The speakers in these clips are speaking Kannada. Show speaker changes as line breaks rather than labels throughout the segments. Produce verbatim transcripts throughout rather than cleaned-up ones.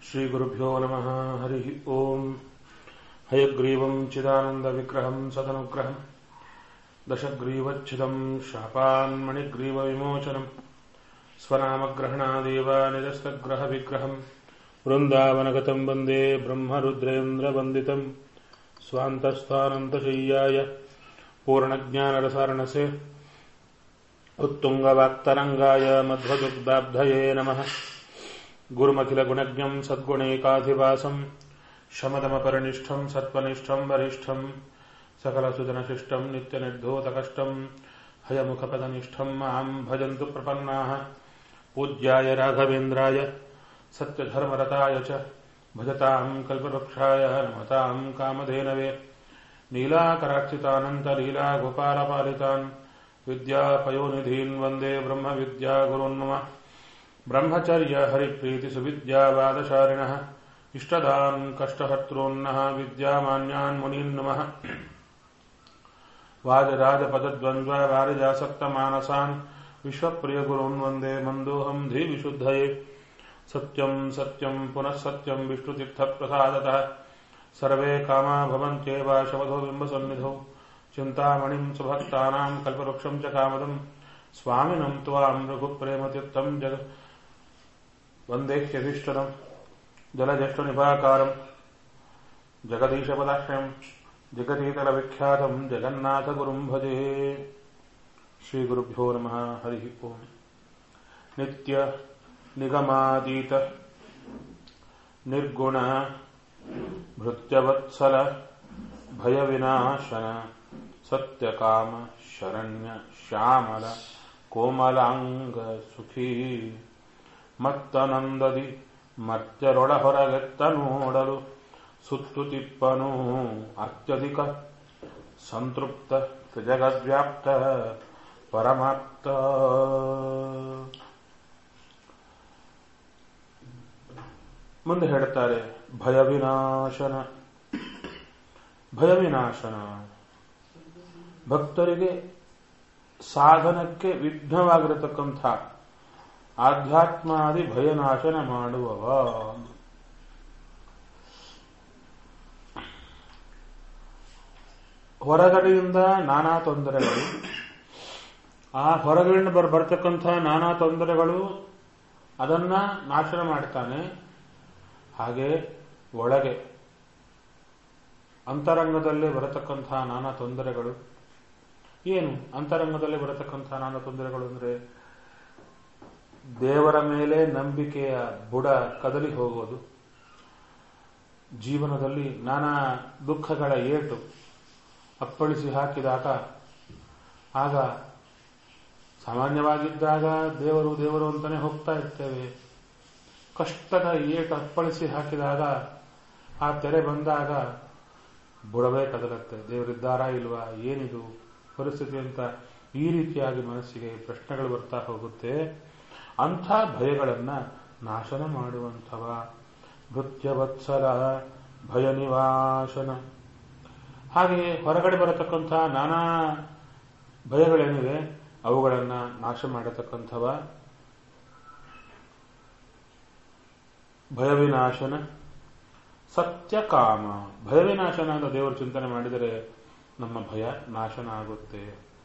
ಶ್ರೀಗುರುಭ್ಯೋ ನಮಃ. ಹರಿ ಓಂ. ಹಯಗ್ರೀವಂ ಚಿದಾನಂದವಿಗ್ರಹಂ ಸದನುಗ್ರಹಂ ದಶಗ್ರೀವಚ್ಛಿದಂ ಶಾಪಾನ್ಮಣಿಗ್ರೀವವಿಮೋಚನಂ ಸ್ವನಾಮಗ್ರಹಣಾದೇವ ನಿಜಸ್ಥಗ್ರಹವಿಗ್ರಹಂ ವೃಂದಾವನಗತಂ ವಂದೇ ಬ್ರಹ್ಮರುದ್ರೇಂದ್ರವಂದಿತಂ ಸ್ವಾಂತಸ್ಥಾನಂತಶಯ್ಯಾಯ ಪೂರ್ಣಜ್ಞಾನರಸಾರಣಸೆ ಉತ್ತುಂಗವಾಕ್ತರಂಗಾಯ ಮಧ್ವದುಗ್ಧಾಬ್ಧಯೇ ನಮಃ. ಗುರುಮಖಿಲಗುಣಜ್ಞಂ ಸದ್ಗುಣೈಕಾಧಿವಾಸಂ ಶಮದಮಪರಿನಿಷ್ಠಂ ಸತ್ವನಿಷ್ಠಂ ವರಿಷ್ಠಂ ಸಕಲಸುಜನಶಿಷ್ಟಂ ನಿತ್ಯನಿರ್ಧೂತಕಷ್ಟಂ ಹಯಮುಖಪದನಿಷ್ಠಂ ಮಾಂ ಭಜಂತು ಪ್ರಪನ್ನಾಃ. ಪೂಜ್ಯಾಯ ರಾಘವೇಂದ್ರಾಯ ಸತ್ಯಧರ್ಮರತಾಯ ಚ ಭಜತಾಂ ಕಲ್ಪವೃಕ್ಷಾಯ ನಮತಾಂ ಕಾಮಧೇನವೇ. ನೀಲಾಕರಾಕ್ಷಿತಾನಂತಲೀಲಾಗೋಪಾಲಪಾಲಿತಾನ್ ವಿದ್ಯಾಪಯೋನಿಧೀನ್ ವಂದೇ ಬ್ರಹ್ಮವಿದ್ಯಾಗುರುನ್ ಮಮ. ಬ್ರಹ್ಮಚರ್ಯ ಹರಿಪ್ರೀತಿ ಸುವಿದ್ಯಾವಾದಶಾರಿಣಃ ಇಷ್ಟದಾನ್ ಕಷ್ಟಹರ್ತॄನ್ನಃ ವಿದ್ಯಾಮಾನ್ಯಾನ್ ಮುನೀನ್ ನಮಃ. ವಾಜರಾಜಪದದ್ವಂದ್ವ ವಾರಿಜಾಸಕ್ತಮಾನಸಾನ್ ವಿಶ್ವಪ್ರಿಯಗುರುನ್ ವಂದೇ ಮಂದೋಹಂ ಧೀವಿಶುದ್ಧಯೇ. ಸತ್ಯಂ ಸತ್ಯಂ ಪುನಃ ಸತ್ಯಂ ವಿಷ್ಣುತೀರ್ಥಪ್ರಸಾದತಃ ಸರ್ವೇ ಕಾಮಾ ಭವಂತ್ಯೇವ ಶವಧೋ ಬಿಂಬಸನ್ನಿಧೌ. ಚಿಂತಾಮಣಿಂ ಸುಭಕ್ತಾನಾಂ ಕಲ್ಪವೃಕ್ಷಂ ಚ ಕಾಮದಂ ಸ್ವಾಮಿನಂ ತ್ವಾಂ ರಘುಪ್ರೇಮತೀರ್ಥಂ ಜಗ ವಂದೇಹ್ಯಭೀಷ್ಟದಂ ಜಲಜ್ಯೇಷ್ಠನಿಭಾಕಾರಂ ಜಗದೀಶಪದಾಶ್ರಯಂ ಜಗತೀತಲವಿಖ್ಯಾತಂ ಜಗನ್ನಾಥಗುರುಂ ಭಜೆ. ಶ್ರೀಗುರುಭ್ಯೋ ನಮಃ. ಹರಿ ಓಂ. ನಿತ್ಯ ನಿಗಮಾತೀತ ನಿರ್ಗುಣ ಭೃತ್ಯವತ್ಸಲ ಭಯವಿನಾಶನ ಸತ್ಯಕಾಮ ಶರಣ್ಯ ಶ್ಯಾಮಲ ಕೋಮಲಾಂಗ ಸುಖೀ ಮತ್ತನಂದದಿ ಮರ್ತ್ಯರೊಳ ಹೊರಗೆತ್ತ ನೋಡಲು ಸುತ್ತು ತಿಪ್ಪನು ಅತ್ಯಧಿಕ ಸಂತೃಪ್ತ ಜಗದ್ವ್ಯಾಪ್ತ ಪರಮಾಪ್ತ. ಮುಂದೆ ಹೇಳ್ತಾರೆ ಭಯವಿನಾಶನ. ಭಯವಿನಾಶನ ಭಕ್ತರಿಗೆ ಸಾಧನಕ್ಕೆ ವಿಘ್ನವಾಗಿರತಕ್ಕಂಥ ಆಧ್ಯಾತ್ಮಾದಿ ಭಯನಾಶನ ಮಾಡುವವ. ಹೊರಗಡೆಯಿಂದ ನಾನಾ ತೊಂದರೆಗಳು, ಆ ಹೊರಗಡೆಯಿಂದ ಬರ್ ಬರ್ತಕ್ಕಂಥ ನಾನಾ ತೊಂದರೆಗಳು ಅದನ್ನ ನಾಶನ ಮಾಡ್ತಾನೆ. ಹಾಗೆ ಒಳಗೆ ಅಂತರಂಗದಲ್ಲಿ ಬರತಕ್ಕಂಥ ನಾನಾ ತೊಂದರೆಗಳು ಏನು? ಅಂತರಂಗದಲ್ಲಿ ಬರತಕ್ಕಂಥ ನಾನಾ ತೊಂದರೆಗಳು ಅಂದ್ರೆ ದೇವರ ಮೇಲೆ ನಂಬಿಕೆಯ ಬುಡ ಕದಲಿ ಹೋಗೋದು, ಜೀವನದಲ್ಲಿ ನಾನಾ ದುಃಖಗಳ ಏಟು ಅಪ್ಪಳಿಸಿ ಹಾಕಿದಾಗ, ಆಗ ಸಾಮಾನ್ಯವಾಗಿದ್ದಾಗ ದೇವರು ದೇವರು ಅಂತಾನೆ ಹೋಗ್ತಾ ಇರ್ತೇವೆ. ಕಷ್ಟದ ಏಟು ಅಪ್ಪಳಿಸಿ ಹಾಕಿದಾಗ, ಆ ತೆರೆ ಬಂದಾಗ ಬುಡವೇ ಕದಲತ್ತೆ. ದೇವರಿದ್ದಾರಾ ಇಲ್ವಾ, ಏನಿದು ಪರಿಸ್ಥಿತಿ ಅಂತ ಈ ರೀತಿಯಾಗಿ ಮನಸ್ಸಿಗೆ ಪ್ರಶ್ನೆಗಳು ಬರ್ತಾ ಹೋಗುತ್ತೆ. ಅಂಥ ಭಯಗಳನ್ನ ನಾಶನ ಮಾಡುವಂಥವ ಭೃತ್ಯವತ್ಸಲ ಭಯ ನಿವಾಸನ. ಹಾಗೆಯೇ ಹೊರಗಡೆ ಬರತಕ್ಕಂಥ ನಾನಾ ಭಯಗಳೇನಿವೆ ಅವುಗಳನ್ನ ನಾಶ ಮಾಡತಕ್ಕಂಥವ ಭಯವಿನಾಶನ. ಸತ್ಯಕಾಮ ಭಯವಿನಾಶನ ಅಂತ ದೇವರು ಚಿಂತನೆ ಮಾಡಿದರೆ ನಮ್ಮ ಭಯ ನಾಶನ ಆಗುತ್ತೆ.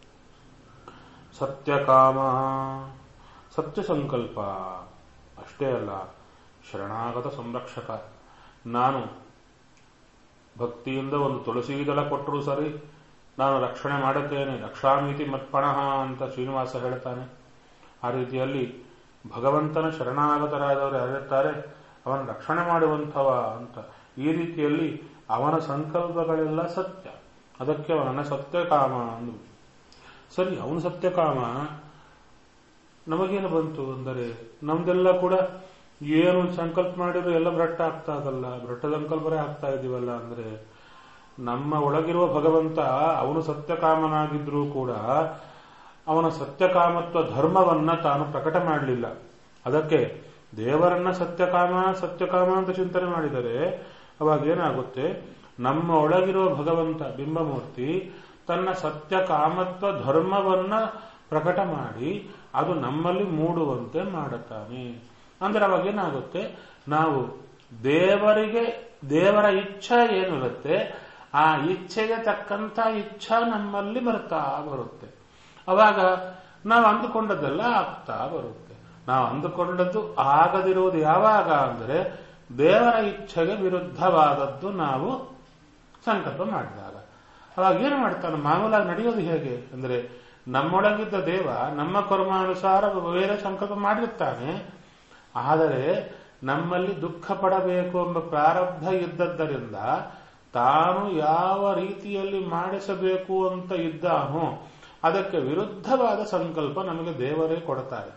ಸತ್ಯಕಾಮ ಸತ್ಯ ಸಂಕಲ್ಪ ಅಷ್ಟೇ ಅಲ್ಲ, ಶರಣಾಗತ ಸಂರಕ್ಷಕ. ನಾನು ಭಕ್ತಿಯಿಂದ ಒಂದು ತುಳಸಿ ದಳ ಕೊಟ್ಟರೂ ಸರಿ, ನಾನು ರಕ್ಷಣೆ ಮಾಡುತ್ತೇನೆ. ರಕ್ಷಾಮೀತಿ ಮತ್ಪಣಃ ಅಂತ ಶ್ರೀನಿವಾಸ ಹೇಳ್ತಾನೆ. ಆ ರೀತಿಯಲ್ಲಿ ಭಗವಂತನ ಶರಣಾಗತರಾದವರು ಯಾರಿರ್ತಾರೆ ಅವನ ರಕ್ಷಣೆ ಮಾಡುವಂಥವ ಅಂತ. ಈ ರೀತಿಯಲ್ಲಿ ಅವನ ಸಂಕಲ್ಪಗಳೆಲ್ಲ ಸತ್ಯ. ಅದಕ್ಕೆ ಅವನನ್ನ ಸತ್ಯಕಾಮ ಅಂದ್ರು. ಸರಿ, ಅವನು ಸತ್ಯಕಾಮ, ನಮಗೇನು ಬಂತು ಅಂದರೆ ನಮ್ದೆಲ್ಲ ಕೂಡ ಏನು ಸಂಕಲ್ಪ ಮಾಡಿದ್ರು ಎಲ್ಲ ಭ್ರಷ್ಟ ಆಗ್ತಾ ಇದಲ್ಲ, ಭ್ರಷ್ಟ ಸಂಕಲ್ಪರೇ ಆಗ್ತಾ ಇದೀವಲ್ಲ. ಅಂದ್ರೆ ನಮ್ಮ ಒಳಗಿರುವ ಭಗವಂತ ಅವನು ಸತ್ಯಕಾಮನಾಗಿದ್ರೂ ಕೂಡ ಅವನ ಸತ್ಯಕಾಮತ್ವ ಧರ್ಮವನ್ನ ತಾನು ಪ್ರಕಟ ಮಾಡಲಿಲ್ಲ. ಅದಕ್ಕೆ ದೇವರನ್ನ ಸತ್ಯಕಾಮ ಸತ್ಯಕಾಮ ಅಂತ ಚಿಂತನೆ ಮಾಡಿದರೆ ಅವಾಗ ಏನಾಗುತ್ತೆ, ನಮ್ಮ ಒಳಗಿರುವ ಭಗವಂತ ಬಿಂಬಮೂರ್ತಿ ತನ್ನ ಸತ್ಯಕಾಮತ್ವ ಧರ್ಮವನ್ನ ಪ್ರಕಟ ಮಾಡಿ ಅದು ನಮ್ಮಲ್ಲಿ ಮೂಡುವಂತೆ ಮಾಡುತ್ತಾನೆ. ಅಂದ್ರೆ ಅವಾಗ ಏನಾಗುತ್ತೆ, ನಾವು ದೇವರಿಗೆ ದೇವರ ಇಚ್ಛಾ ಏನಿರುತ್ತೆ ಆ ಇಚ್ಛೆಗೆ ತಕ್ಕಂತ ಇಚ್ಛಾ ನಮ್ಮಲ್ಲಿ ಬರ್ತಾ ಬರುತ್ತೆ. ಅವಾಗ ನಾವು ಅಂದುಕೊಂಡದ್ದೆಲ್ಲ ಆಗ್ತಾ ಬರುತ್ತೆ. ನಾವು ಅಂದುಕೊಂಡದ್ದು ಆಗದಿರುವುದು ಯಾವಾಗ ಅಂದರೆ ದೇವರ ಇಚ್ಛೆಗೆ ವಿರುದ್ಧವಾದದ್ದು ನಾವು ಸಂಕಲ್ಪ ಮಾಡಿದಾಗ. ಅವಾಗ ಏನು ಮಾಡ್ತಾನೆ? ಮಾಮೂಲಾಗಿ ನಡೆಯೋದು ಹೇಗೆ ಅಂದರೆ ನಮ್ಮೊಳಗಿದ್ದ ದೇವ ನಮ್ಮ ಕರ್ಮಾನುಸಾರ ಬೇರೆ ಸಂಕಲ್ಪ ಮಾಡಿರ್ತಾನೆ. ಆದರೆ ನಮ್ಮಲ್ಲಿ ದುಃಖ ಪಡಬೇಕು ಎಂಬ ಪ್ರಾರಬ್ಧ ಇದ್ದದ್ದರಿಂದ ತಾನು ಯಾವ ರೀತಿಯಲ್ಲಿ ಮಾಡಿಸಬೇಕು ಅಂತ ಇದ್ದಾನೋ ಅದಕ್ಕೆ ವಿರುದ್ಧವಾದ ಸಂಕಲ್ಪ ನಮಗೆ ದೇವರೇ ಕೊಡ್ತಾರೆ.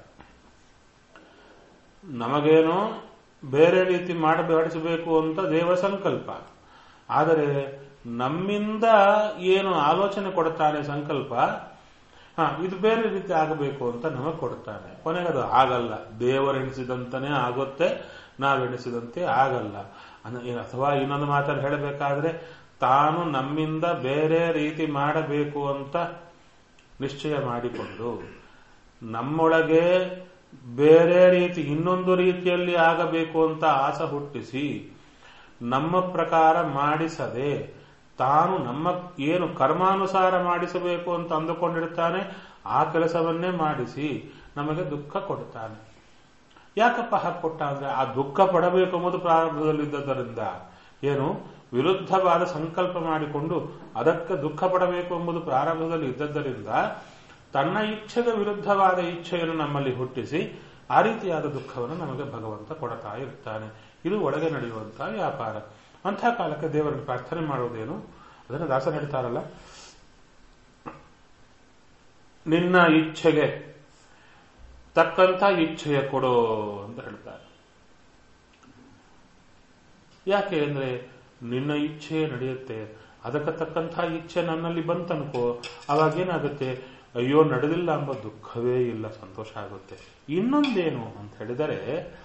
ನಮಗೇನೋ ಬೇರೆ ರೀತಿ ಮಾಡಬೇಡಿಸಬೇಕು ಅಂತ ದೇವರ ಸಂಕಲ್ಪ. ಆದರೆ ನಮ್ಮಿಂದ ಏನು ಆಲೋಚನೆ ಕೊಡ್ತಾನೆ ಸಂಕಲ್ಪ, ಹ ಇದು ಬೇರೆ ರೀತಿ ಆಗಬೇಕು ಅಂತ ನಮಗೆ ಕೊಡ್ತಾನೆ. ಕೊನೆಗೆ ಅದು ಆಗಲ್ಲ. ದೇವರೆಣಿಸಿದಂತನೇ ಆಗುತ್ತೆ, ನಾವೆಣಿಸಿದಂತೆ ಆಗಲ್ಲ. ಅಥವಾ ಇನ್ನೊಂದು ಮಾತನ್ನು ಹೇಳಬೇಕಾದ್ರೆ ತಾನು ನಮ್ಮಿಂದ ಬೇರೆ ರೀತಿ ಮಾಡಬೇಕು ಅಂತ ನಿಶ್ಚಯ ಮಾಡಿಕೊಂಡು ನಮ್ಮೊಳಗೆ ಬೇರೆ ರೀತಿ ಇನ್ನೊಂದು ರೀತಿಯಲ್ಲಿ ಆಗಬೇಕು ಅಂತ ಆಸೆ ಹುಟ್ಟಿಸಿ ನಮ್ಮ ಪ್ರಕಾರ ಮಾಡಿಸದೆ ತಾನು ನಮ್ಮ ಏನು ಕರ್ಮಾನುಸಾರ ಮಾಡಿಸಬೇಕು ಅಂತ ಅಂದುಕೊಂಡಿರ್ತಾನೆ ಆ ಕೆಲಸವನ್ನೇ ಮಾಡಿಸಿ ನಮಗೆ ದುಃಖ ಕೊಡ್ತಾನೆ. ಯಾಕಪ್ಪ ಹಾಗೆ ಕೊಟ್ಟ ಅಂದ್ರೆ ಆ ದುಃಖ ಪಡಬೇಕು ಎಂಬುದು ಪ್ರಾರಂಭದಲ್ಲಿದ್ದರಿಂದ ಏನು ವಿರುದ್ಧವಾದ ಸಂಕಲ್ಪ ಮಾಡಿಕೊಂಡು ಅದಕ್ಕೆ ದುಃಖ ಪಡಬೇಕು ಎಂಬುದು ಪ್ರಾರಂಭದಲ್ಲಿ ಇದ್ದದ್ದರಿಂದ ತನ್ನ ಇಚ್ಛೆಗೆ ವಿರುದ್ಧವಾದ ಇಚ್ಛೆಯನ್ನು ನಮ್ಮಲ್ಲಿ ಹುಟ್ಟಿಸಿ ಆ ರೀತಿಯಾದ ದುಃಖವನ್ನು ನಮಗೆ ಭಗವಂತ ಕೊಡ್ತಾ ಇರ್ತಾನೆ. ಇದು ಒಳಗೆ ನಡೆಯುವಂತಹ ವ್ಯಾಪಾರ. ಅಂಥ ಕಾಲಕ್ಕೆ ದೇವರನ್ನು ಪ್ರಾರ್ಥನೆ ಮಾಡುವುದೇನು? ಅದನ್ನು ದಾಸ ಹೇಳ್ತಾರಲ್ಲ, ನಿನ್ನ ಇಚ್ಛೆಗೆ ತಕ್ಕಂಥ ಇಚ್ಛೆಯ ಕೊಡೋ ಅಂತ ಹೇಳ್ತಾರೆ. ಯಾಕೆ ಅಂದ್ರೆ ನಿನ್ನ ಇಚ್ಛೆ ನಡೆಯುತ್ತೆ, ಅದಕ್ಕೆ ತಕ್ಕಂಥ ಇಚ್ಛೆ ನನ್ನಲ್ಲಿ ಬಂತನ್ಕೋ, ಅವಾಗೇನಾಗುತ್ತೆ, ಅಯ್ಯೋ ನಡೆದಿಲ್ಲ ಎಂಬ ದುಃಖವೇ ಇಲ್ಲ, ಸಂತೋಷ ಆಗುತ್ತೆ. ಇನ್ನೊಂದೇನು ಅಂತ ಹೇಳಿದರೆ